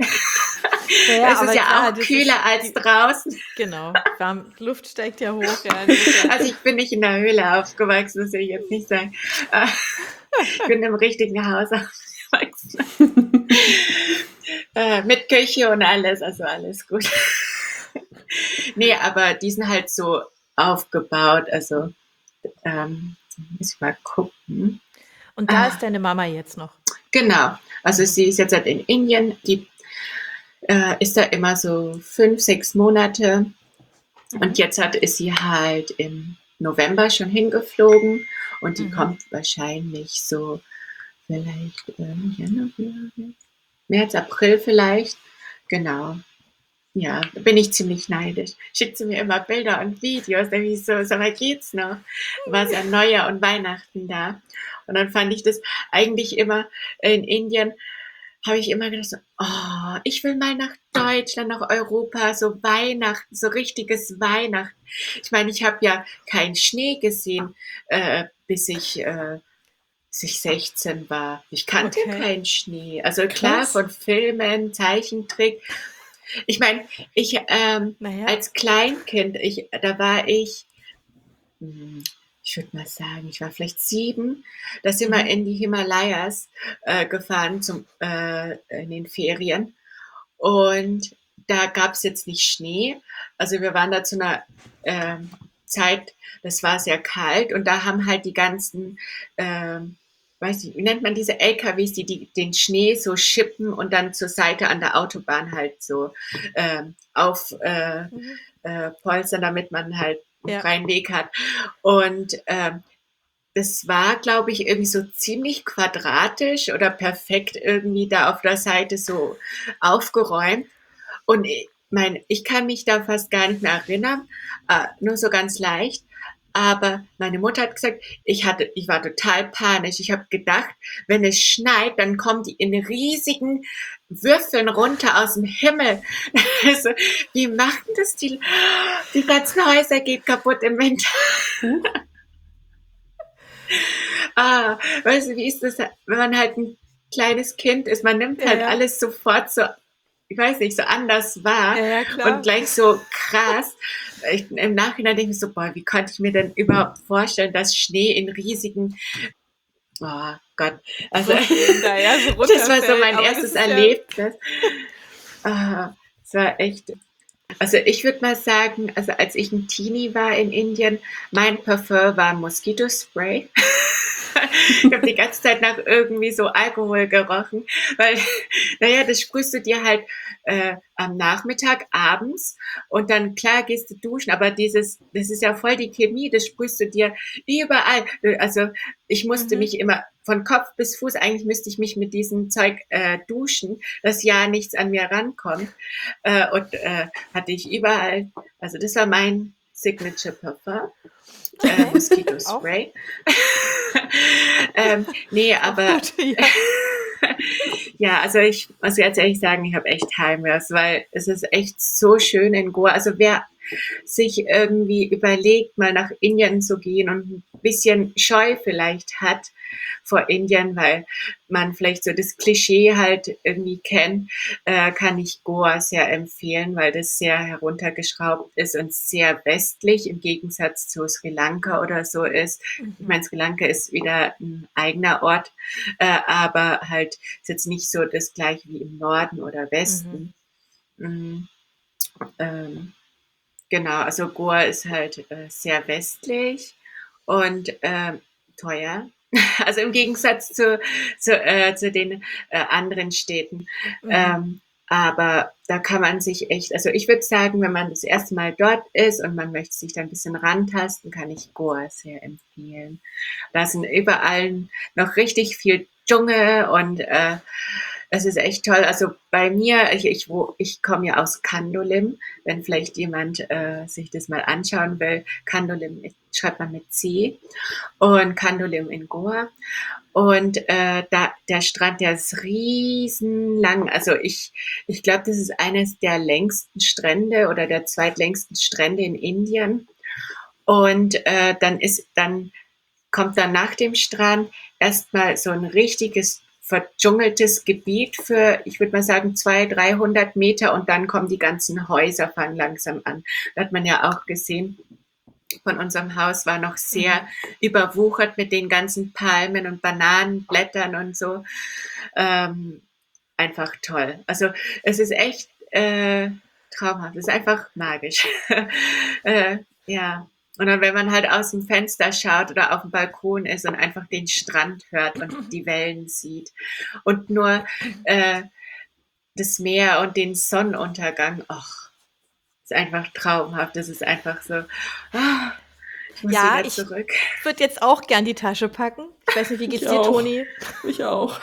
Ja, da ja, ist es aber ja klar, auch das ist kühler als draußen. genau, Luft steigt ja hoch, ja, insofern. Also ich bin nicht in der Höhle aufgewachsen, das will ich jetzt nicht sagen. Ich bin im richtigen Haus aufgewachsen. Mit Küche und alles, also alles gut. Nee, aber die sind halt so aufgebaut, also muss ich mal gucken. Und da ist Ah, deine Mama jetzt noch? genau, also Mhm. sie ist jetzt halt in Indien, die ist da immer so 5, 6 Monate und Mhm. jetzt ist sie halt im November schon hingeflogen und die Mhm. kommt wahrscheinlich so vielleicht Januar, März, April vielleicht. Genau. Ja, da bin ich ziemlich neidisch. Schickt sie mir immer Bilder und Videos, da bin ich so, sag mal, geht's noch? War es ja Neujahr und Weihnachten da. Und dann fand ich das eigentlich immer in Indien, habe ich immer gedacht, so, oh, ich will mal nach Deutschland, nach Europa, so Weihnachten, so richtiges Weihnachten. Ich meine, ich habe ja keinen Schnee gesehen, bis ich 16 war. Ich kannte Okay, keinen Schnee. Also klar, Krass. von Filmen, Zeichentrick. Ich meine, na ja. als Kleinkind, da war ich, ich würde mal sagen, ich war vielleicht 7. Da sind wir Mhm. in die Himalayas gefahren in den Ferien. Und da gab es jetzt nicht Schnee. Also wir waren da zu einer Zeit, das war sehr kalt und da haben halt die ganzen, weiß nicht, wie nennt man diese LKWs, die den Schnee so schippen und dann zur Seite an der Autobahn halt so auf Mhm. polstern, damit man halt einen Ja. freien Weg hat. Und das war, glaube ich, irgendwie so ziemlich quadratisch oder perfekt irgendwie da auf der Seite so aufgeräumt. Und ich kann mich da fast gar nicht mehr erinnern, nur so ganz leicht. Aber meine Mutter hat gesagt, ich war total panisch. Ich habe gedacht, wenn es schneit, dann kommen die in riesigen Würfeln runter aus dem Himmel. Also, wie machen das die ganzen Häuser geht kaputt im Winter. Huch. Weißt du, wie ist das, wenn man halt ein kleines Kind ist? Man nimmt Ja, halt ja. alles sofort so, ich weiß nicht, so anders wahr Ja, ja, und klar. gleich so krass. Im Nachhinein denke ich so, boah, wie konnte ich mir denn überhaupt vorstellen, dass Schnee in riesigen, oh Gott, also Würfeln da, ja, so das war so runterfällt, mein aber das erstes ist ja Erlebnis. Es war echt, also ich würde mal sagen, also als ich ein Teenie war in Indien, mein Parfum war Moskitospray. Ich habe die ganze Zeit nach irgendwie so Alkohol gerochen, weil, naja, das sprühst du dir halt am Nachmittag, abends und dann, klar, gehst du duschen, aber das ist ja voll die Chemie, das sprühst du dir überall. Also ich musste mhm. mich immer von Kopf bis Fuß, eigentlich müsste ich mich mit diesem Zeug duschen, dass ja nichts an mir rankommt. Und hatte ich überall, also das war mein Signature Parfum, Okay. Mosquito Auch Spray. Nee, auch aber gut, ja. ja, also ich muss ganz ehrlich sagen, ich habe echt Heimweh, weil es ist echt so schön in Goa. Also wer sich irgendwie überlegt, mal nach Indien zu gehen und ein bisschen Scheu vielleicht hat vor Indien, weil man vielleicht so das Klischee halt irgendwie kennt, kann ich Goa sehr empfehlen, weil das sehr heruntergeschraubt ist und sehr westlich im Gegensatz zu Sri Lanka oder so ist. Ich meine, Sri Lanka ist wieder ein eigener Ort, aber halt ist jetzt nicht so das gleiche wie im Norden oder Westen. Mm, ähm, genau, also Goa ist halt sehr westlich und teuer. Also im Gegensatz zu den anderen Städten. Aber da kann man sich echt, also ich würde sagen, wenn man das erste Mal dort ist und man möchte sich da ein bisschen rantasten, kann ich Goa sehr empfehlen. Da sind überall noch richtig viel Dschungel und es ist echt toll. Also bei mir, ich komme ja aus Kandolim, wenn vielleicht jemand sich das mal anschauen will. Kandolim schreibt man mit C und Kandolim in Goa. Und der Strand, der ist riesenlang. Also ich glaube, das ist eines der längsten Strände oder der zweitlängsten Strände in Indien. Und dann kommt dann nach dem Strand erstmal so ein richtiges verdschungeltes Gebiet für, ich würde mal sagen, 200-300 Meter und dann kommen die ganzen Häuser, fangen langsam an. Da hat man ja auch gesehen, von unserem Haus war noch sehr überwuchert mit den ganzen Palmen und Bananenblättern und so. Einfach toll. Also es ist echt traumhaft. Es ist einfach magisch. Ja. Und dann, wenn man halt aus dem Fenster schaut oder auf dem Balkon ist und einfach den Strand hört und die Wellen sieht und nur das Meer und den Sonnenuntergang, ach, ist einfach traumhaft. Das ist einfach so, ich muss Ja, wieder ich zurück. würde jetzt auch gern die Tasche packen. Ich weiß nicht, wie geht's Ich dir, auch. Toni? Ich auch.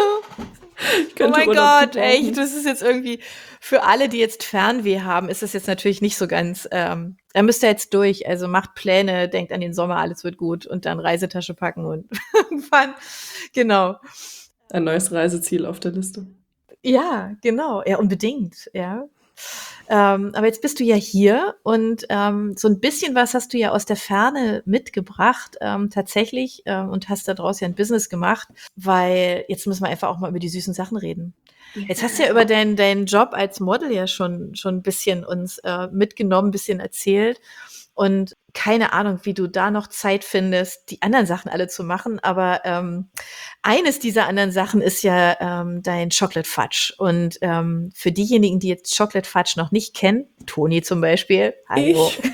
Ich Oh könnte mein Urlaub Gott, echt, gebrauchen. das ist jetzt irgendwie für alle, die jetzt Fernweh haben, ist das jetzt natürlich nicht so ganz, da müsst ihr jetzt durch. Also macht Pläne, denkt an den Sommer, alles wird gut und dann Reisetasche packen und irgendwann, genau. Ein neues Reiseziel auf der Liste. Ja, genau, ja, unbedingt, ja. Aber jetzt bist du ja hier und so ein bisschen was hast du ja aus der Ferne mitgebracht, tatsächlich, und hast daraus ja ein Business gemacht, weil jetzt müssen wir einfach auch mal über die süßen Sachen reden. Jetzt hast du ja über deinen Job als Model ja schon ein bisschen uns mitgenommen, ein bisschen erzählt. Und keine Ahnung, wie du da noch Zeit findest, die anderen Sachen alle zu machen. Aber eines dieser anderen Sachen ist ja dein Chocolate Fudge. Und für diejenigen, die jetzt Chocolate Fudge noch nicht kennen, Toni zum Beispiel, hallo. Ich?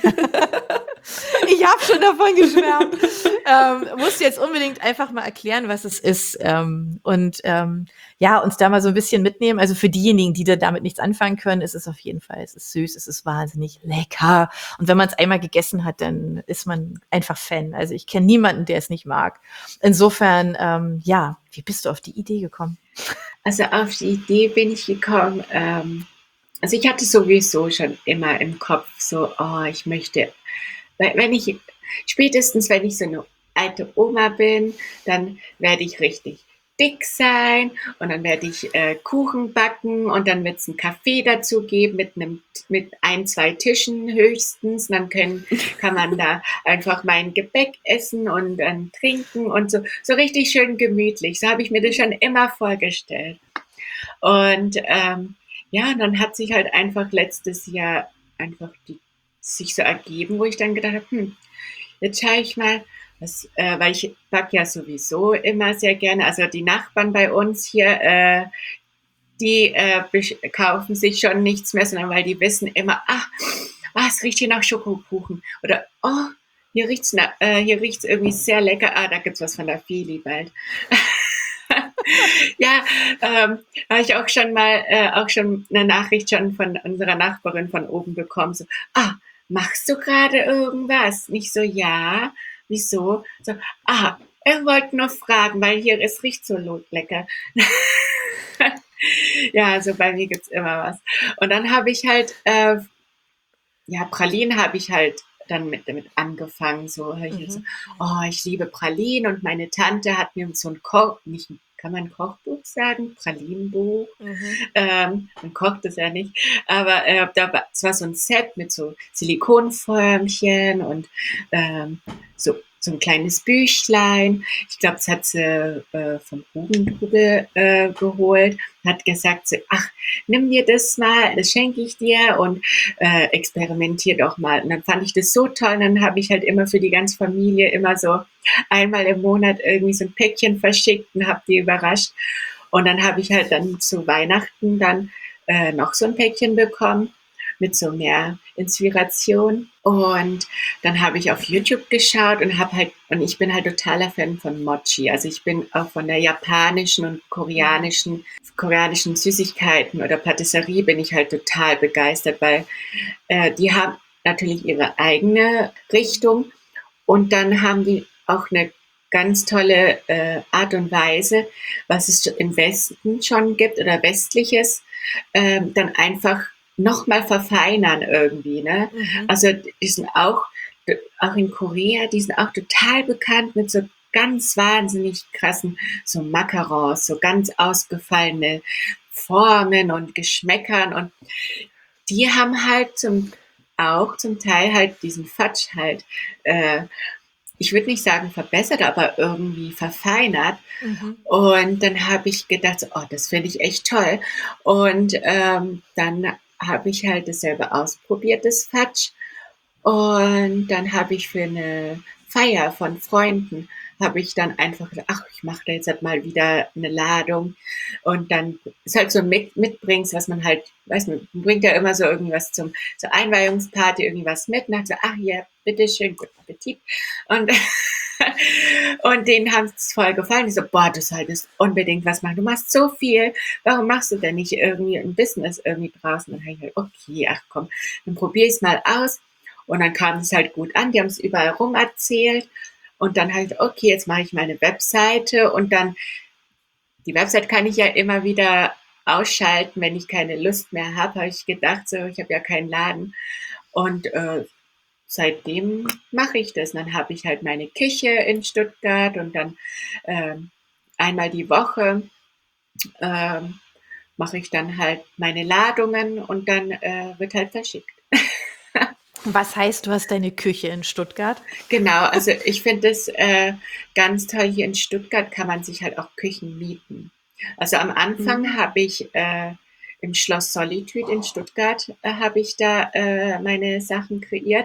Ich habe schon davon geschwärmt. Musst du jetzt unbedingt einfach mal erklären, was es ist. Ja, uns da mal so ein bisschen mitnehmen. Also für diejenigen, die da damit nichts anfangen können, ist es auf jeden Fall, es ist süß, es ist wahnsinnig lecker. Und wenn man es einmal gegessen hat, dann ist man einfach Fan. Also ich kenne niemanden, der es nicht mag. Insofern, ja, wie bist du auf die Idee gekommen? Also auf die Idee bin ich gekommen, also ich hatte sowieso schon immer im Kopf so, oh, ich möchte, spätestens wenn ich so eine alte Oma bin, dann werde ich richtig dick sein und dann werde ich Kuchen backen und dann wird es einen Kaffee dazu geben mit 1-2 Tischen höchstens. Und dann kann man da einfach mein Gebäck essen und dann trinken und so richtig schön gemütlich. So habe ich mir das schon immer vorgestellt. Und ja, dann hat sich halt einfach letztes Jahr einfach sich so ergeben, wo ich dann gedacht habe, jetzt schaue ich mal, weil ich backe ja sowieso immer sehr gerne. Also die Nachbarn bei uns hier, die kaufen sich schon nichts mehr, sondern weil die wissen immer, es riecht hier nach Schokokuchen. Oder, hier riecht's irgendwie sehr lecker. Da gibt's was von der Feli bald. Ja, habe ich auch schon eine Nachricht schon von unserer Nachbarin von oben bekommen. So, machst du gerade irgendwas? Nicht so, ja. Wieso? So, er wollte nur fragen, weil hier es riecht so lecker. Ja, also bei mir gibt's immer was. Und dann habe ich halt, Pralinen habe ich halt dann damit angefangen. So, ich so, ich liebe Pralinen und meine Tante hat mir so ein kann man Kochbuch sagen? Pralinenbuch. Mhm. Man kocht es ja nicht. Aber es war so ein Set mit so Silikonförmchen und so ein kleines Büchlein. Ich glaube, das hat sie vom Hugendubel geholt. Hat gesagt, so, ach, nimm dir das mal, das schenke ich dir und experimentier doch mal. Und dann fand ich das so toll. Und dann habe ich halt immer für die ganze Familie immer so einmal im Monat irgendwie so ein Päckchen verschickt und habe die überrascht. Und dann habe ich halt dann zu Weihnachten dann noch so ein Päckchen bekommen mit so mehr Inspiration. Und dann habe ich auf YouTube geschaut und ich bin halt totaler Fan von Mochi. Also ich bin auch von der japanischen und koreanischen Süßigkeiten oder Patisserie bin ich halt total begeistert, weil die haben natürlich ihre eigene Richtung und dann haben die auch eine ganz tolle Art und Weise, was es im Westen schon gibt oder Westliches, dann einfach nochmal verfeinern irgendwie. Ne? Also die sind auch in Korea, die sind auch total bekannt mit so ganz wahnsinnig krassen so Macarons, so ganz ausgefallene Formen und Geschmäckern und die haben halt zum Teil halt diesen Fudge halt ich würde nicht sagen verbessert, aber irgendwie verfeinert. Und dann habe ich gedacht, so, oh, das finde ich echt toll. Und dann habe ich halt dasselbe ausprobiert, das Fudge. Und dann habe ich für eine Feier von Freunden, habe ich dann einfach gedacht, ach, ich mache da jetzt halt mal wieder eine Ladung. Und dann ist halt so ein Mitbringst, was man halt, weiß man bringt ja immer so irgendwas zur Einweihungsparty, irgendwas mit. Und dann so, ach ja, bitteschön, guten Appetit. Und, und denen haben es voll gefallen. Die so, boah, du solltest unbedingt was machen. Du machst so viel. Warum machst du denn nicht irgendwie ein Business irgendwie draußen? Und dann habe ich halt, okay, ach komm, dann probiere ich es mal aus. Und dann kam es halt gut an. Die haben es überall rum erzählt. Und dann halt, okay, jetzt mache ich meine Webseite. Und dann, die Webseite kann ich ja immer wieder ausschalten, wenn ich keine Lust mehr habe. Habe ich gedacht, so, ich habe ja keinen Laden. Und seitdem mache ich das. Und dann habe ich halt meine Küche in Stuttgart und dann einmal die Woche mache ich dann halt meine Ladungen und dann wird halt verschickt. Was heißt, du hast deine Küche in Stuttgart? Genau, also ich finde es ganz toll. Hier in Stuttgart kann man sich halt auch Küchen mieten. Also am Anfang habe ich im Schloss Solitude in Stuttgart habe ich da meine Sachen kreiert.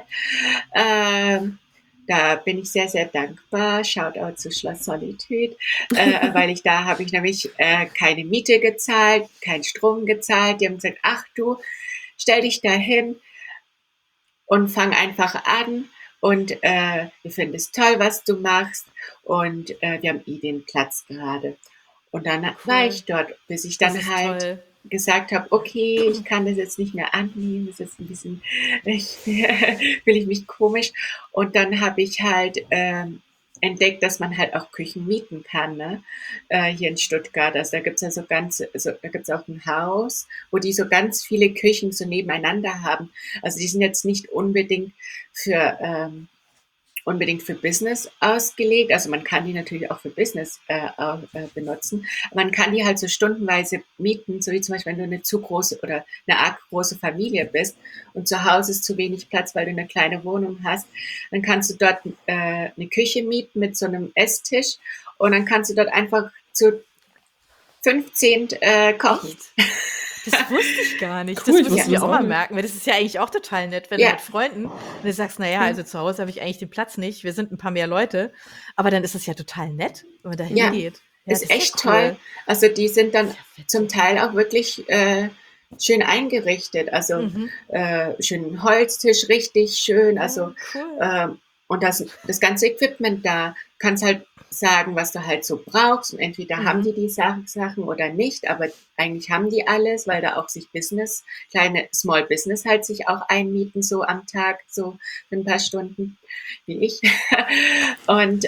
Da bin ich sehr, sehr dankbar. Shoutout zu Schloss Solitude, weil da habe ich nämlich keine Miete gezahlt, keinen Strom gezahlt. Die haben gesagt, ach du, stell dich da hin und fang einfach an und wir finden es toll, was du machst und wir haben den Platz gerade. Und dann war ich dort, bis ich dann halt toll. gesagt habe, okay, ich kann das jetzt nicht mehr annehmen, das ist jetzt ein bisschen, fühle ich mich komisch. Und dann habe ich halt entdeckt, dass man halt auch Küchen mieten kann, ne? Hier in Stuttgart. Also da gibt's ja da gibt's auch ein Haus, wo die so ganz viele Küchen so nebeneinander haben. Also die sind jetzt nicht unbedingt für Business ausgelegt. Also man kann die natürlich auch für Business benutzen. Man kann die halt so stundenweise mieten, so wie zum Beispiel, wenn du eine zu große oder eine arg große Familie bist und zu Hause ist zu wenig Platz, weil du eine kleine Wohnung hast, dann kannst du dort eine Küche mieten mit so einem Esstisch und dann kannst du dort einfach zu 15 kochen. Das wusste ich gar nicht. Cool, Das ich muss ich wusste mir das auch auch mal nicht. merken, weil das ist ja eigentlich auch total nett, wenn Ja. du mit Freunden und du sagst, naja, also zu Hause habe ich eigentlich den Platz nicht, wir sind ein paar mehr Leute, aber dann ist es ja total nett, wenn man da Ja, hingeht. Ja, das ist ja echt cool. toll. Also die sind dann witzig. zum Teil auch wirklich schön eingerichtet. Also schön Holztisch, richtig schön. Also cool. und das ganze Equipment da. Du kannst halt sagen, was du halt so brauchst. Und entweder haben die Sachen oder nicht, aber eigentlich haben die alles, weil da auch sich kleine Small Business halt sich auch einmieten, so am Tag, so für ein paar Stunden, wie ich. Und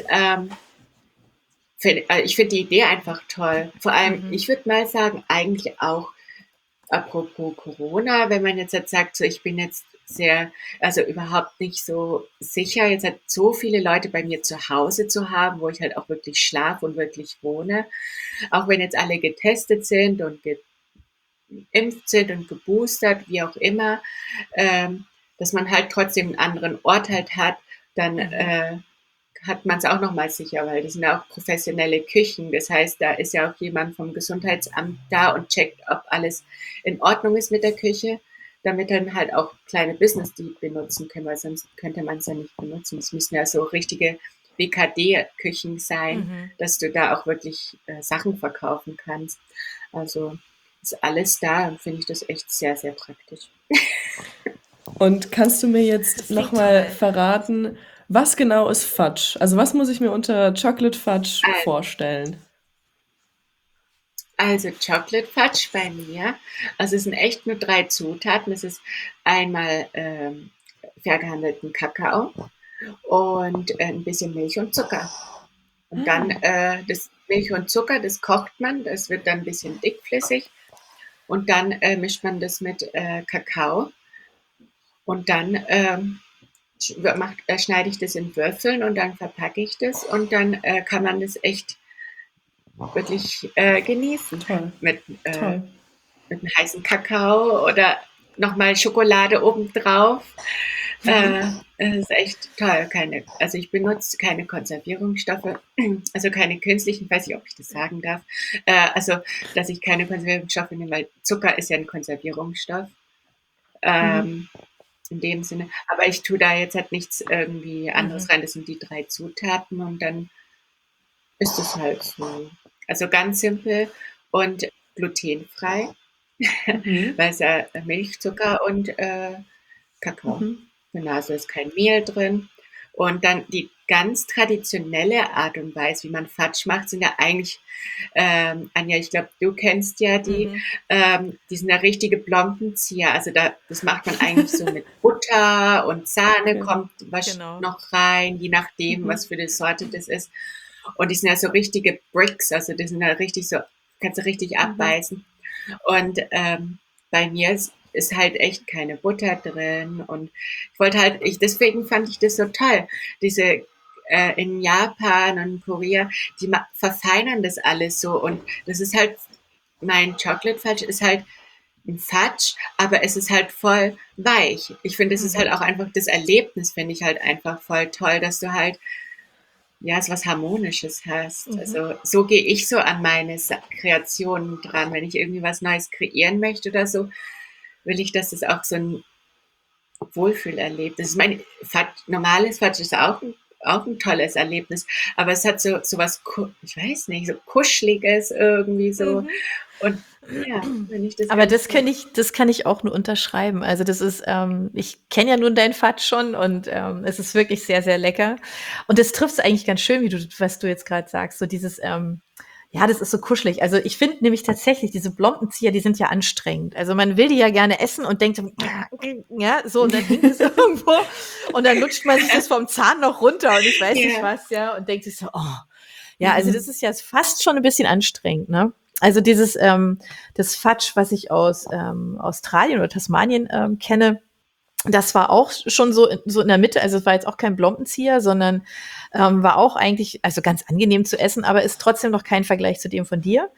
ich finde die Idee einfach toll. Vor allem, ich würde mal sagen, eigentlich auch Apropos Corona, wenn man jetzt sagt, so ich bin jetzt also überhaupt nicht so sicher, jetzt halt so viele Leute bei mir zu Hause zu haben, wo ich halt auch wirklich schlafe und wirklich wohne, auch wenn jetzt alle getestet sind und geimpft sind und geboostert, wie auch immer, dass man halt trotzdem einen anderen Ort halt hat, dann hat man es auch noch mal sicher, weil das sind ja auch professionelle Küchen. Das heißt, da ist ja auch jemand vom Gesundheitsamt da und checkt, ob alles in Ordnung ist mit der Küche, damit dann halt auch kleine Business die benutzen können, weil sonst könnte man es ja nicht benutzen. Es müssen ja so richtige WKD-Küchen sein, Mhm. dass du da auch wirklich Sachen verkaufen kannst. Also ist alles da und finde ich das echt sehr, sehr praktisch. Und kannst du mir jetzt Das klingt nochmal toll. verraten, was genau ist Fudge? Also was muss ich mir unter Chocolate Fudge Also, vorstellen? Also Chocolate Fudge bei mir. Also es sind echt nur 3 Zutaten. Es ist einmal fair gehandelten Kakao und ein bisschen Milch und Zucker. Und dann das Milch und Zucker, das kocht man, das wird dann ein bisschen dickflüssig und dann mischt man das mit Kakao und dann schneide ich das in Würfeln und dann verpacke ich das und dann kann man das echt wirklich genießen Toll, mit toll. mit einem heißen Kakao oder nochmal Schokolade obendrauf. Es ist echt toll. Also ich benutze keine Konservierungsstoffe, also keine künstlichen, ich weiß nicht, ob ich das sagen darf. Also, dass ich keine Konservierungsstoffe nehme, weil Zucker ist ja ein Konservierungsstoff. Mhm. Ähm, in dem Sinne. Aber ich tue da jetzt halt nichts irgendwie anderes Mhm. rein. Das sind die 3 Zutaten und dann ist es halt so. Also ganz simpel und glutenfrei. Mhm. Weil es ja Milch, Zucker und Kakao. Mhm. Genau, also ist kein Mehl drin. Und dann die ganz traditionelle Art und Weise, wie man Fatsch macht, sind ja eigentlich, Anja, ich glaube, du kennst ja Mhm. die sind ja richtige Blombenzieher. Also das macht man eigentlich so mit Butter und Sahne Okay. kommt was Genau. noch rein, je nachdem, was Mhm. für eine Sorte das ist. Und die sind ja so richtige Bricks, also die sind ja richtig so, kannst du richtig Mhm. abbeißen. Und bei mir ist halt echt keine Butter drin. Und deswegen fand ich das so toll. Diese in Japan und Korea, verfeinern das alles so. Und das ist halt, mein Chocolate Fudge ist halt ein Fudge, aber es ist halt voll weich. Ich finde, es ist halt Mhm. auch einfach das Erlebnis, finde ich halt einfach voll toll, dass du halt ja, so was Harmonisches hast. Mhm. Also so gehe ich so an meine Kreationen dran. Wenn ich irgendwie was Neues kreieren möchte oder so, will ich, dass es auch so ein Wohlfühlerlebnis ist. Ich meine, normales Fatsch ist auch ein tolles Erlebnis, aber es hat so was, ich weiß nicht, so Kuscheliges irgendwie so. Mhm. Und ja, wenn ich das Aber ganz toll. das kann ich auch nur unterschreiben. Also das ist, ich kenne ja nun dein Fat schon und es ist wirklich sehr, sehr lecker. Und das trifft es eigentlich ganz schön, was du jetzt gerade sagst. So dieses, ja, das ist so kuschelig. Also ich finde nämlich tatsächlich, diese Blombenzieher, die sind ja anstrengend. Also man will die ja gerne essen und denkt, so, ja, so, und dann hängt es irgendwo und dann lutscht man sich das vom Zahn noch runter und ich weiß nicht Ja. was, ja, und denkt sich so, oh. Ja, also das Mhm. ist ja fast schon ein bisschen anstrengend, ne? Also das Fudge, was ich aus Australien oder Tasmanien kenne, das war auch schon so in der Mitte, also es war jetzt auch kein Blombenzieher, sondern war auch eigentlich, also ganz angenehm zu essen, aber ist trotzdem noch kein Vergleich zu dem von dir.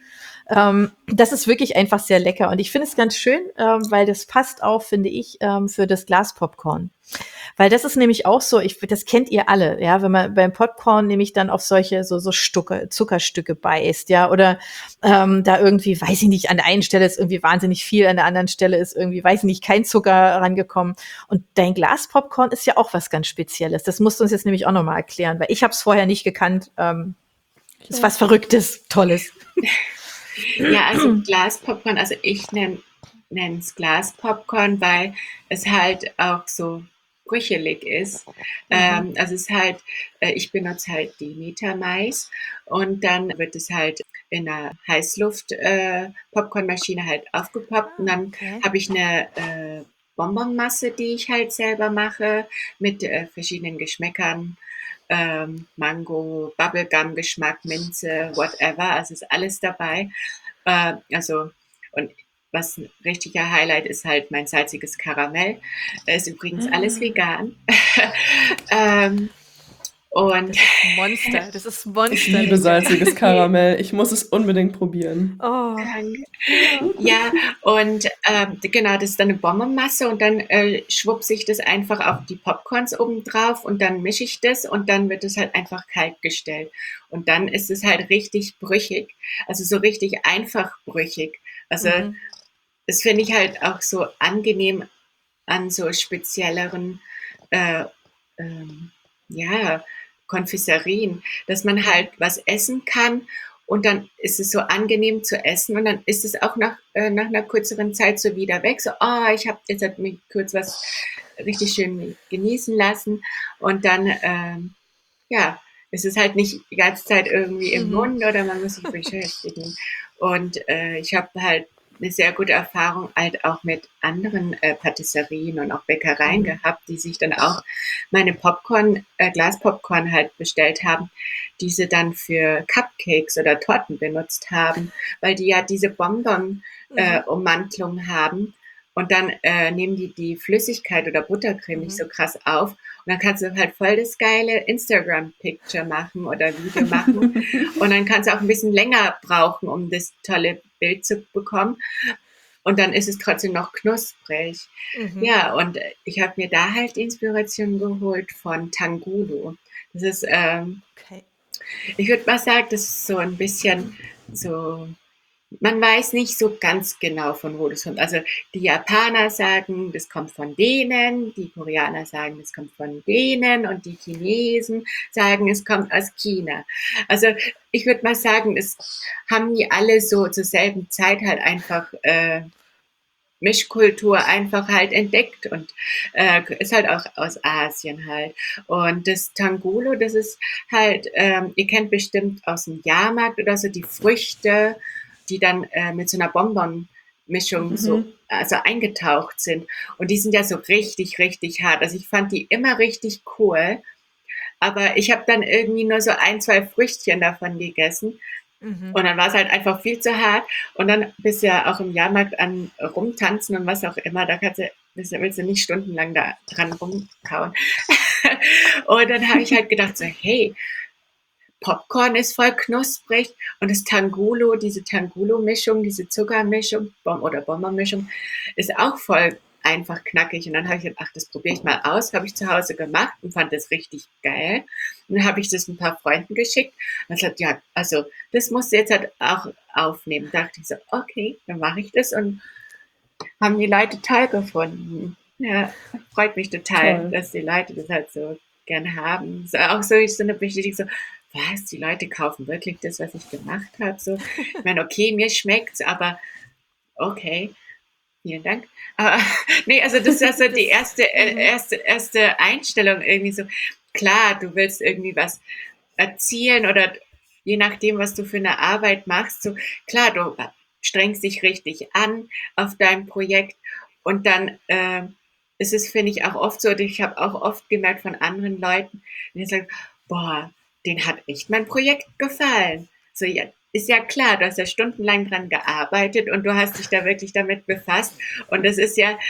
Das ist wirklich einfach sehr lecker und ich finde es ganz schön, weil das passt auch, finde ich, für das Glas Popcorn. Weil das ist nämlich auch so, das kennt ihr alle, ja, wenn man beim Popcorn nämlich dann auf solche so Zuckerstücke beißt, ja, oder da irgendwie, weiß ich nicht, an der einen Stelle ist irgendwie wahnsinnig viel, an der anderen Stelle ist irgendwie, weiß ich nicht, kein Zucker rangekommen. Und dein Glas Popcorn ist ja auch was ganz Spezielles. Das musst du uns jetzt nämlich auch nochmal erklären, weil ich habe es vorher nicht gekannt. Ist Klar. was Verrücktes, Tolles. Ja, also Glaspopcorn, also ich nenne es Glaspopcorn, weil es halt auch so brüchelig ist. Mhm. Also es ist halt, ich benutze halt Demeter-Mais und dann wird es halt in einer Heißluft-Popcornmaschine halt aufgepoppt und Ah, dann okay. habe ich eine Bonbonmasse, die ich halt selber mache mit verschiedenen Geschmäckern. Mango, Bubblegum-Geschmack, Minze, whatever, also ist alles dabei. Also, und was ein richtiger Highlight ist, halt mein salziges Karamell. Ist übrigens alles vegan. Und Das ist Ich Monster. liebe salziges Karamell. Ich muss es unbedingt probieren. Oh, ja, und genau, das ist dann eine Bonbonmasse und dann schwupse ich das einfach auf die Popcorns oben drauf und dann mische ich das und dann wird es halt einfach kalt gestellt. Und dann ist es halt richtig brüchig, also so richtig einfach brüchig. Also das finde ich halt auch so angenehm an so spezielleren ja, Konfiserien, dass man halt was essen kann und dann ist es so angenehm zu essen und dann ist es auch nach einer kürzeren Zeit so wieder weg. So, ich habe jetzt halt mir kurz was richtig schön genießen lassen und dann, ja, ist es halt nicht die ganze Zeit irgendwie im Mund oder man muss sich beschäftigen. Und ich habe halt eine sehr gute Erfahrung halt auch mit anderen Patisserien und auch Bäckereien gehabt, die sich dann auch meine Glaspopcorn halt bestellt haben, die sie dann für Cupcakes oder Torten benutzt haben, weil die ja diese Bonbon-Ummantelung haben. Und dann nehmen die Flüssigkeit oder Buttercreme nicht so krass auf. Und dann kannst du halt voll das geile Instagram-Picture machen oder Video machen. Und dann kannst du auch ein bisschen länger brauchen, um das tolle Bild zu bekommen. Und dann ist es trotzdem noch knusprig. Ja, und ich habe mir da halt die Inspiration geholt von Tangulo. Das ist, okay. ich würde mal sagen, das ist so ein bisschen so, man weiß nicht so ganz genau, von wo das kommt. Also die Japaner sagen, das kommt von denen, die Koreaner sagen, das kommt von denen und die Chinesen sagen, es kommt aus China. Also ich würde mal sagen, es haben die alle so zur selben Zeit halt einfach Mischkultur einfach halt entdeckt und ist halt auch aus Asien halt. Und das Tangulo, das ist halt, ihr kennt bestimmt aus dem Jahrmarkt oder so die Früchte, die dann mit so einer Bonbon-Mischung so also eingetaucht sind. Und die sind ja so richtig, richtig hart. Also ich fand die immer richtig cool. Aber ich habe dann irgendwie nur so 1, 2 Früchtchen davon gegessen. Und dann war es halt einfach viel zu hart. Und dann bist du ja auch im Jahrmarkt an rumtanzen und was auch immer. Da willst du nicht stundenlang da dran rumkauen. Und dann habe ich halt gedacht so, hey, Popcorn ist voll knusprig und das Tangulo, diese Tangulo-Mischung, diese Zuckermischung oder Bonbon-Mischung ist auch voll einfach knackig. Und dann habe ich gedacht, ach, das probiere ich mal aus. Habe ich zu Hause gemacht und fand das richtig geil. Und dann habe ich das ein paar Freunden geschickt und gesagt, ja, also das musst du jetzt halt auch aufnehmen. Da dachte ich so, okay, dann mache ich das und haben die Leute toll gefunden. Ja, freut mich total, dass die Leute das halt so gern haben. So, auch so eine Bestätigung, so, was, die Leute kaufen wirklich das, was ich gemacht habe. So. Ich meine, okay, mir schmeckt's, aber okay, vielen Dank. Aber nee, also das ist ja so die erste Einstellung irgendwie so. Klar, du willst irgendwie was erzielen oder je nachdem, was du für eine Arbeit machst, so klar, du strengst dich richtig an auf dein Projekt und dann ist es, finde ich, auch oft so, ich habe auch oft gemerkt von anderen Leuten, die sagen, boah, denen hat echt mein Projekt gefallen. So, ja, ist ja klar, du hast ja stundenlang dran gearbeitet und du hast dich da wirklich damit befasst und das ist ja,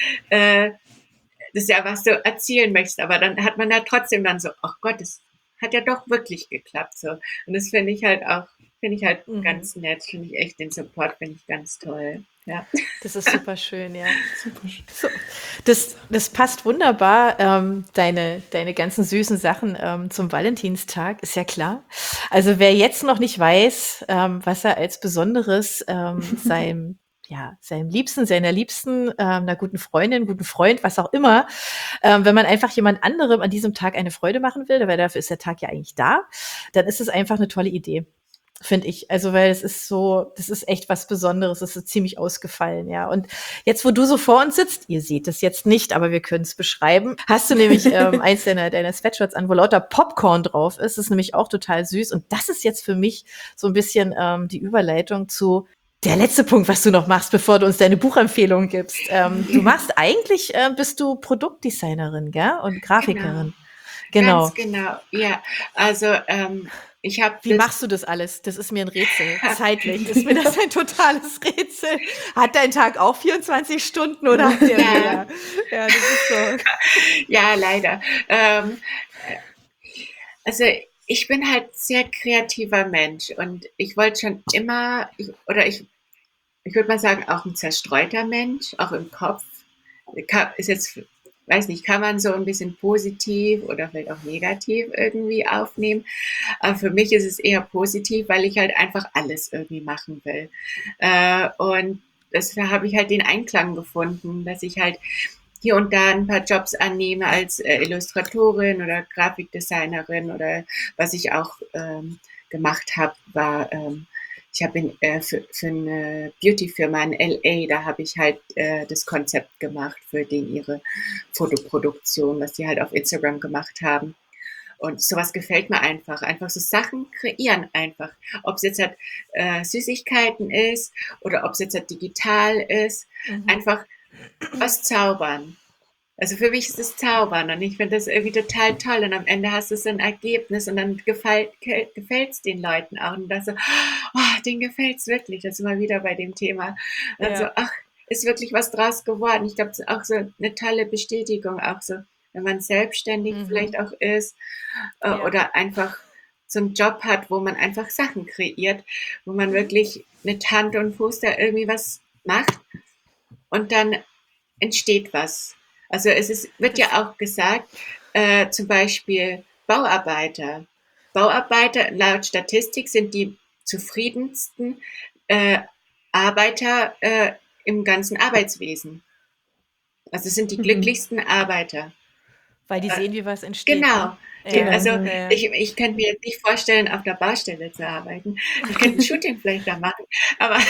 was du erzielen möchtest, aber dann hat man ja trotzdem dann so, ach Gott, das hat ja doch wirklich geklappt, so. Und das finde ich halt ganz nett, finde ich echt, den Support finde ich ganz toll. Ja. Das ist super schön, ja. So, das passt wunderbar, deine ganzen süßen Sachen zum Valentinstag, ist ja klar. Also wer jetzt noch nicht weiß, was er als Besonderes seinem Liebsten, seiner Liebsten, einer guten Freundin, guten Freund, was auch immer, wenn man einfach jemand anderem an diesem Tag eine Freude machen will, weil dafür ist der Tag ja eigentlich da, dann ist es einfach eine tolle Idee. Finde ich. Also, weil das ist echt was Besonderes. Das ist ziemlich ausgefallen, ja. Und jetzt, wo du so vor uns sitzt, ihr seht es jetzt nicht, aber wir können es beschreiben, hast du nämlich eins deiner Sweatshirts an, wo lauter Popcorn drauf ist. Das ist nämlich auch total süß. Und das ist jetzt für mich so ein bisschen die Überleitung zu der letzte Punkt, was du noch machst, bevor du uns deine Buchempfehlung gibst. Du machst eigentlich, bist du Produktdesignerin, gell? Und Grafikerin. Genau. Ganz genau, ja. Also, ich habe Wie machst du das alles? Das ist mir ein Rätsel. Zeitlich ist mir das ein totales Rätsel. Hat dein Tag auch 24 Stunden oder hat der Ja, mehr? Ja, das ist so. ja, leider. Also ich bin halt sehr kreativer Mensch und ich wollte schon immer, ich würde mal sagen, auch ein zerstreuter Mensch, auch im Kopf. Ist jetzt, weiß nicht, kann man so ein bisschen positiv oder vielleicht auch negativ irgendwie aufnehmen. Aber für mich ist es eher positiv, weil ich halt einfach alles irgendwie machen will. Und da habe ich halt den Einklang gefunden, dass ich halt hier und da ein paar Jobs annehme als Illustratorin oder Grafikdesignerin oder was ich auch gemacht habe, war ich habe für eine Beauty-Firma in LA, da habe ich halt das Konzept gemacht für ihre Fotoproduktion, was die halt auf Instagram gemacht haben. Und sowas gefällt mir einfach. Einfach so Sachen kreieren einfach. Ob es jetzt halt Süßigkeiten ist oder ob es jetzt halt digital ist. Einfach was zaubern. Also für mich ist es zaubern und ich finde das irgendwie total toll und am Ende hast du so ein Ergebnis und dann gefällt es den Leuten auch und das so, oh, denen gefällt es wirklich. Das ist immer wieder bei dem Thema. Und dann so, Ja. ach, ist wirklich was draus geworden. Ich glaube, das ist auch so eine tolle Bestätigung, auch so, wenn man selbstständig vielleicht auch ist Ja. oder einfach so einen Job hat, wo man einfach Sachen kreiert, wo man wirklich mit Hand und Fuß da irgendwie was macht und dann entsteht was. Also wird ja auch gesagt, zum Beispiel Bauarbeiter. Bauarbeiter laut Statistik sind die zufriedensten Arbeiter im ganzen Arbeitswesen. Also es sind die glücklichsten Arbeiter. Weil die sehen, wie was entsteht. Genau. Ne? Ja. Also Ja. ich könnte mir jetzt nicht vorstellen, auf der Baustelle zu arbeiten. Ich könnte ein Shooting vielleicht da machen, aber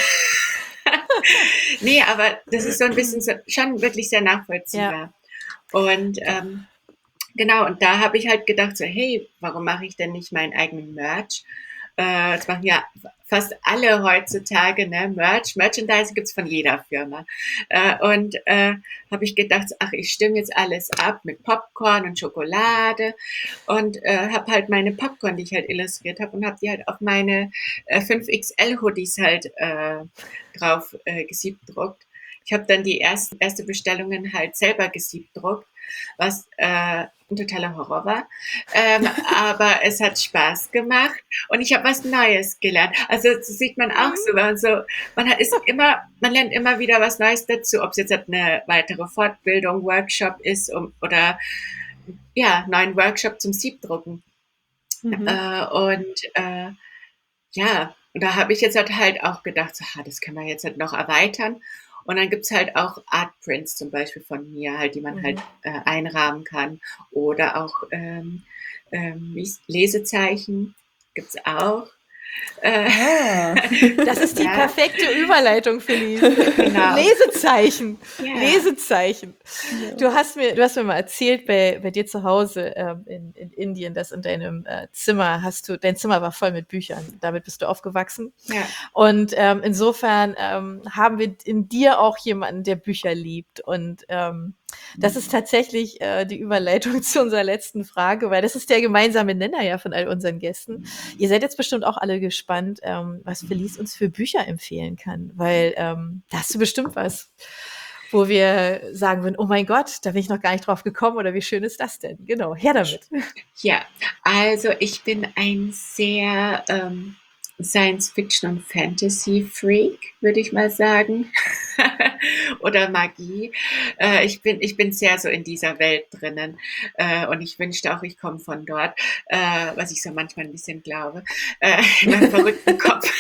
nee, aber das ist so ein bisschen schon wirklich sehr nachvollziehbar. Und genau, und da habe ich halt gedacht, so, hey, warum mache ich denn nicht meinen eigenen Merch? Das machen ja fast alle heutzutage, ne? Merchandise gibt's von jeder Firma. Und habe ich gedacht, ach, ich stimme jetzt alles ab mit Popcorn und Schokolade und habe halt meine Popcorn, die ich halt illustriert habe und habe die halt auf meine 5XL Hoodies halt drauf gesiebdruckt. Ich habe dann die erste Bestellungen halt selber gesiebdruckt, was ein totaler Horror war. Aber es hat Spaß gemacht und ich habe was Neues gelernt. Also das sieht man auch so, man lernt immer wieder was Neues dazu, ob es jetzt eine weitere Fortbildung, Workshop ist oder ja, neuen Workshop zum Siebdrucken. Ja, und da habe ich jetzt halt auch gedacht, so, das können wir jetzt halt noch erweitern. Und dann gibt's halt auch Artprints zum Beispiel von mir, halt, die man halt einrahmen kann. Oder auch Lesezeichen gibt's auch. Das ist die Ja. perfekte Überleitung, Felice. Genau. Lesezeichen. Ja. Lesezeichen. Du hast mir mal erzählt, bei dir zu Hause in Indien, dass in deinem Zimmer dein Zimmer war voll mit Büchern. Damit bist du aufgewachsen. Ja. Und insofern haben wir in dir auch jemanden, der Bücher liebt. Und das ist tatsächlich die Überleitung zu unserer letzten Frage, weil das ist der gemeinsame Nenner ja von all unseren Gästen. Ihr seid jetzt bestimmt auch alle gespannt, was Felice uns für Bücher empfehlen kann, weil da hast du bestimmt was, wo wir sagen würden, oh mein Gott, da bin ich noch gar nicht drauf gekommen oder wie schön ist das denn? Genau, her damit. Ja, also ich bin ein sehr Science-Fiction- und Fantasy-Freak, würde ich mal sagen. Oder Magie. Ich bin sehr so in dieser Welt drinnen. Und ich wünschte auch, ich komme von dort, was ich so manchmal ein bisschen glaube, in meinem verrückten Kopf.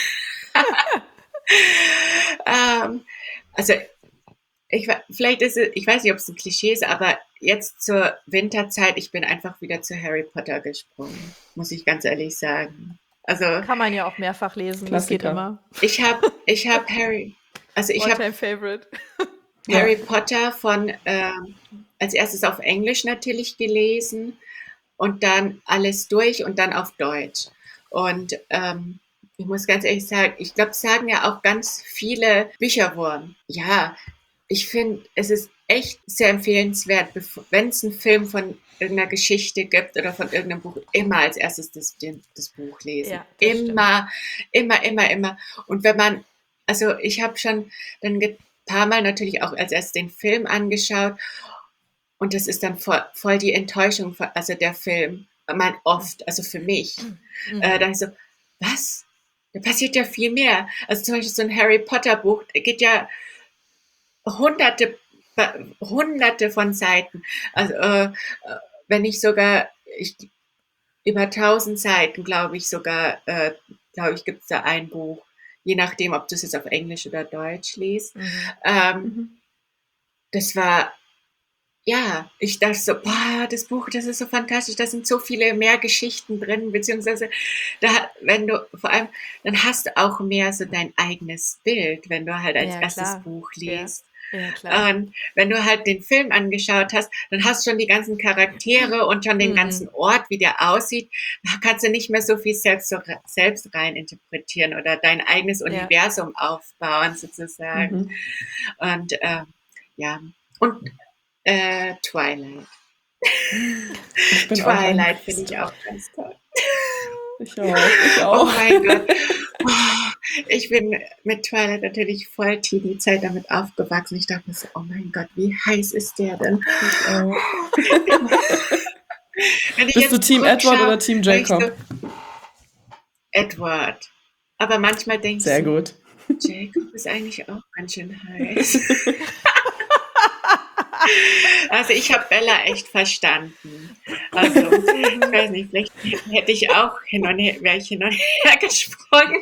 Also ich weiß nicht, ob es ein Klischee ist, aber jetzt zur Winterzeit, ich bin einfach wieder zu Harry Potter gesprungen, muss ich ganz ehrlich sagen. Also Kann man ja auch mehrfach lesen, Klassiker. das geht immer. ich habe All-time favorite. Harry Potter als erstes auf Englisch natürlich gelesen und dann alles durch und dann auf Deutsch. Und ich muss ganz ehrlich sagen, ich glaube, sagen ja auch ganz viele Bücherwurm. Ja, ich finde, es ist echt sehr empfehlenswert, wenn es einen Film von irgendeiner Geschichte gibt oder von irgendeinem Buch, immer als erstes das Buch lesen. Ja, das stimmt. Immer. Und wenn man, also ich habe schon dann ein paar Mal natürlich auch als erstes den Film angeschaut und das ist dann voll die Enttäuschung, also der Film, oft, also für mich. Dann so, was? Da passiert ja viel mehr. Also zum Beispiel so ein Harry Potter Buch, da geht ja hunderte von Seiten. Also wenn nicht sogar über 1000 Seiten, glaube ich sogar, gibt es da ein Buch. Je nachdem, ob du es jetzt auf Englisch oder Deutsch liest. Das war, ja, ich dachte so, boah, das Buch, das ist so fantastisch, da sind so viele mehr Geschichten drin, beziehungsweise vor allem, dann hast du auch mehr so dein eigenes Bild, wenn du halt als erstes Buch liest. Ja, klar. Und wenn du halt den Film angeschaut hast, dann hast du schon die ganzen Charaktere und schon den ganzen Ort, wie der aussieht. Da kannst du nicht mehr so viel selbst rein interpretieren oder dein eigenes Universum aufbauen, sozusagen. Und und Twilight. Twilight finde ich auch ganz toll. Ich auch. Oh mein Gott. Ich bin mit Twilight natürlich voll Teenie-Zeit damit aufgewachsen. Ich dachte mir so, oh mein Gott, wie heiß ist der denn? Bist du Team Edward oder Team Jacob? So, Edward. Aber manchmal denke ich sehr gut. Jacob ist eigentlich auch ganz schön heiß. Also ich habe Bella echt verstanden. Also ich weiß nicht, vielleicht wäre ich hin und her gesprungen.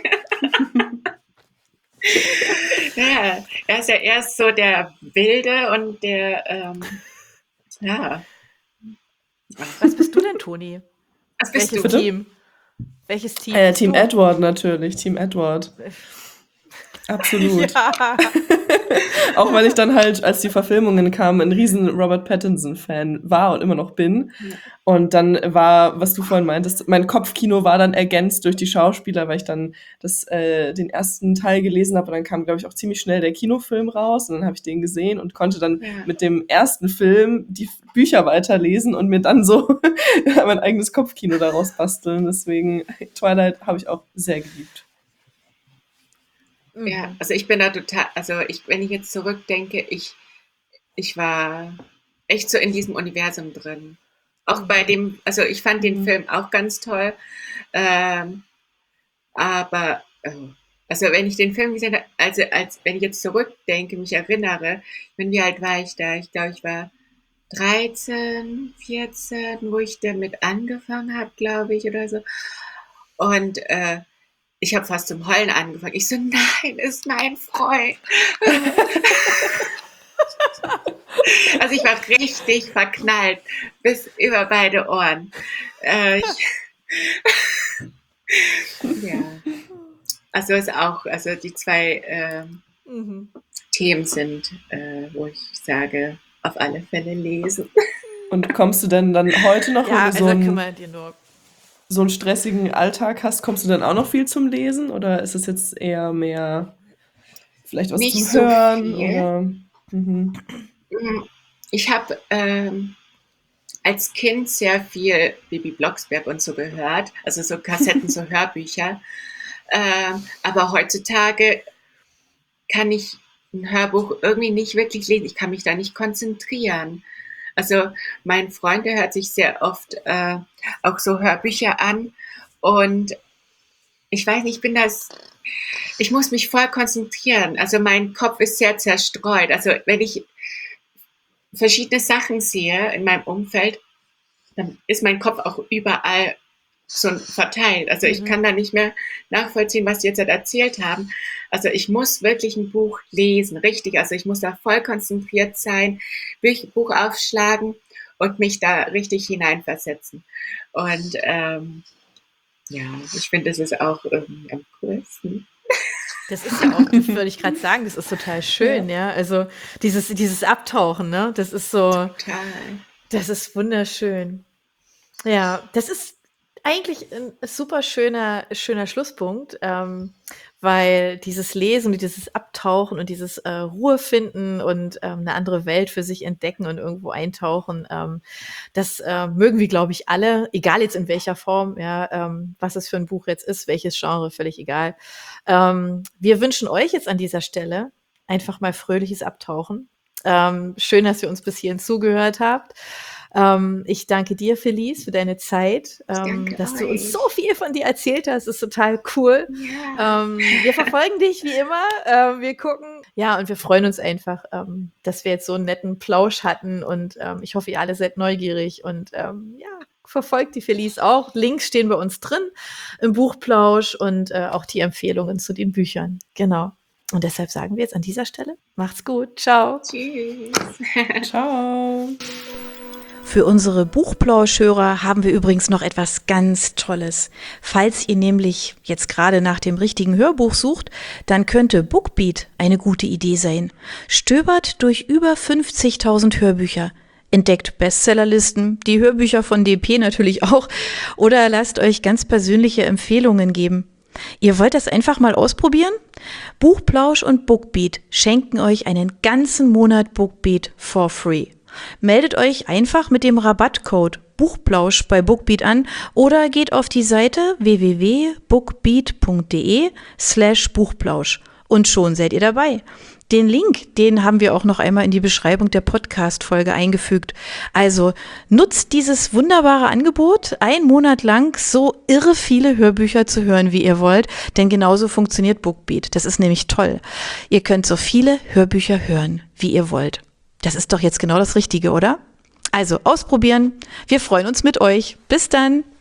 Ja, er ist ja erst so der Wilde und der, ja. Was bist du denn, Toni? Was bist Welches du? Team? Welches Team? bist Team du? Edward natürlich, Team Edward. Absolut. Ja. Auch weil ich dann halt, als die Verfilmungen kamen, ein riesen Robert Pattinson-Fan war und immer noch bin. Und dann war, was du vorhin meintest, mein Kopfkino war dann ergänzt durch die Schauspieler, weil ich dann den ersten Teil gelesen habe. Und dann kam, glaube ich, auch ziemlich schnell der Kinofilm raus. Und dann habe ich den gesehen und konnte dann mit dem ersten Film die Bücher weiterlesen und mir dann so mein eigenes Kopfkino daraus basteln. Deswegen Twilight habe ich auch sehr geliebt. Ja, also ich bin da total, wenn ich jetzt zurückdenke, ich war echt so in diesem Universum drin. Auch bei dem, also ich fand den Film auch ganz toll, aber also wenn ich den Film gesehen habe, als wenn ich jetzt zurückdenke, mich erinnere, wie alt war ich da? Ich glaube, ich war 13, 14, wo ich damit angefangen habe, glaube ich, oder so. Und ich habe fast zum Heulen angefangen. Ich so, nein, ist mein Freund. Also ich war richtig verknallt, bis über beide Ohren. Ja. Also ist auch, also die zwei Themen sind, wo ich sage, auf alle Fälle lesen. Und kommst du denn dann heute noch, Ja, wenn du dir so einen stressigen Alltag hast, kommst du dann auch noch viel zum Lesen? Oder ist es jetzt eher mehr vielleicht was Nicht zum so Hören? viel. Oder? Ich habe als Kind sehr viel Bibi Blocksberg und so gehört, also so Kassetten, so Hörbücher. Aber heutzutage kann ich ein Hörbuch irgendwie nicht wirklich lesen. Ich kann mich da nicht konzentrieren. Also mein Freund, der hört sich sehr oft auch so Hörbücher an und ich weiß nicht, ich muss mich voll konzentrieren. Also mein Kopf ist sehr zerstreut. Also wenn ich verschiedene Sachen sehe in meinem Umfeld, dann ist mein Kopf auch überall so verteilt. Also ich kann da nicht mehr nachvollziehen, was die jetzt erzählt haben. Also ich muss wirklich ein Buch lesen, richtig. Also ich muss da voll konzentriert sein, Buch aufschlagen und mich da richtig hineinversetzen. Und ja, ich finde, das ist auch irgendwie am coolsten. Das ist ja auch, das würde ich gerade sagen, das ist total schön, ja. Also dieses Abtauchen, ne? Das ist so, Total. das ist wunderschön. Ja, das ist eigentlich ein super schöner Schlusspunkt, weil dieses Lesen und dieses Abtauchen und dieses Ruhe finden und eine andere Welt für sich entdecken und irgendwo eintauchen, das mögen wir, glaube ich, alle, egal jetzt in welcher Form, ja, was es für ein Buch jetzt ist, welches Genre, völlig egal. Wir wünschen euch jetzt an dieser Stelle einfach mal fröhliches Abtauchen. Schön, dass ihr uns bis hierhin zugehört habt. Ich danke dir, Felice, für deine Zeit, danke dass du uns euch. so viel von dir erzählt hast. Das ist total cool. Ja. Wir verfolgen dich wie immer. Wir gucken. Ja, und wir freuen uns einfach, dass wir jetzt so einen netten Plausch hatten. Und ich hoffe, ihr alle seid neugierig. Und ja, verfolgt die Felice auch. Links stehen bei uns drin im Buchplausch und auch die Empfehlungen zu den Büchern. Genau. Und deshalb sagen wir jetzt an dieser Stelle, macht's gut. Ciao. Tschüss. Ciao. Für unsere Buchplauschhörer haben wir übrigens noch etwas ganz Tolles. Falls ihr nämlich jetzt gerade nach dem richtigen Hörbuch sucht, dann könnte Bookbeat eine gute Idee sein. Stöbert durch über 50.000 Hörbücher. Entdeckt Bestsellerlisten, die Hörbücher von DP natürlich auch, oder lasst euch ganz persönliche Empfehlungen geben. Ihr wollt das einfach mal ausprobieren? Buchplausch und Bookbeat schenken euch einen ganzen Monat Bookbeat for free. Meldet euch einfach mit dem Rabattcode Buchplausch bei Bookbeat an oder geht auf die Seite www.bookbeat.de/Buchplausch und schon seid ihr dabei. Den Link, den haben wir auch noch einmal in die Beschreibung der Podcast-Folge eingefügt. Also nutzt dieses wunderbare Angebot, einen Monat lang so irre viele Hörbücher zu hören, wie ihr wollt, denn genauso funktioniert Bookbeat. Das ist nämlich toll. Ihr könnt so viele Hörbücher hören, wie ihr wollt. Das ist doch jetzt genau das Richtige, oder? Also ausprobieren. Wir freuen uns mit euch. Bis dann.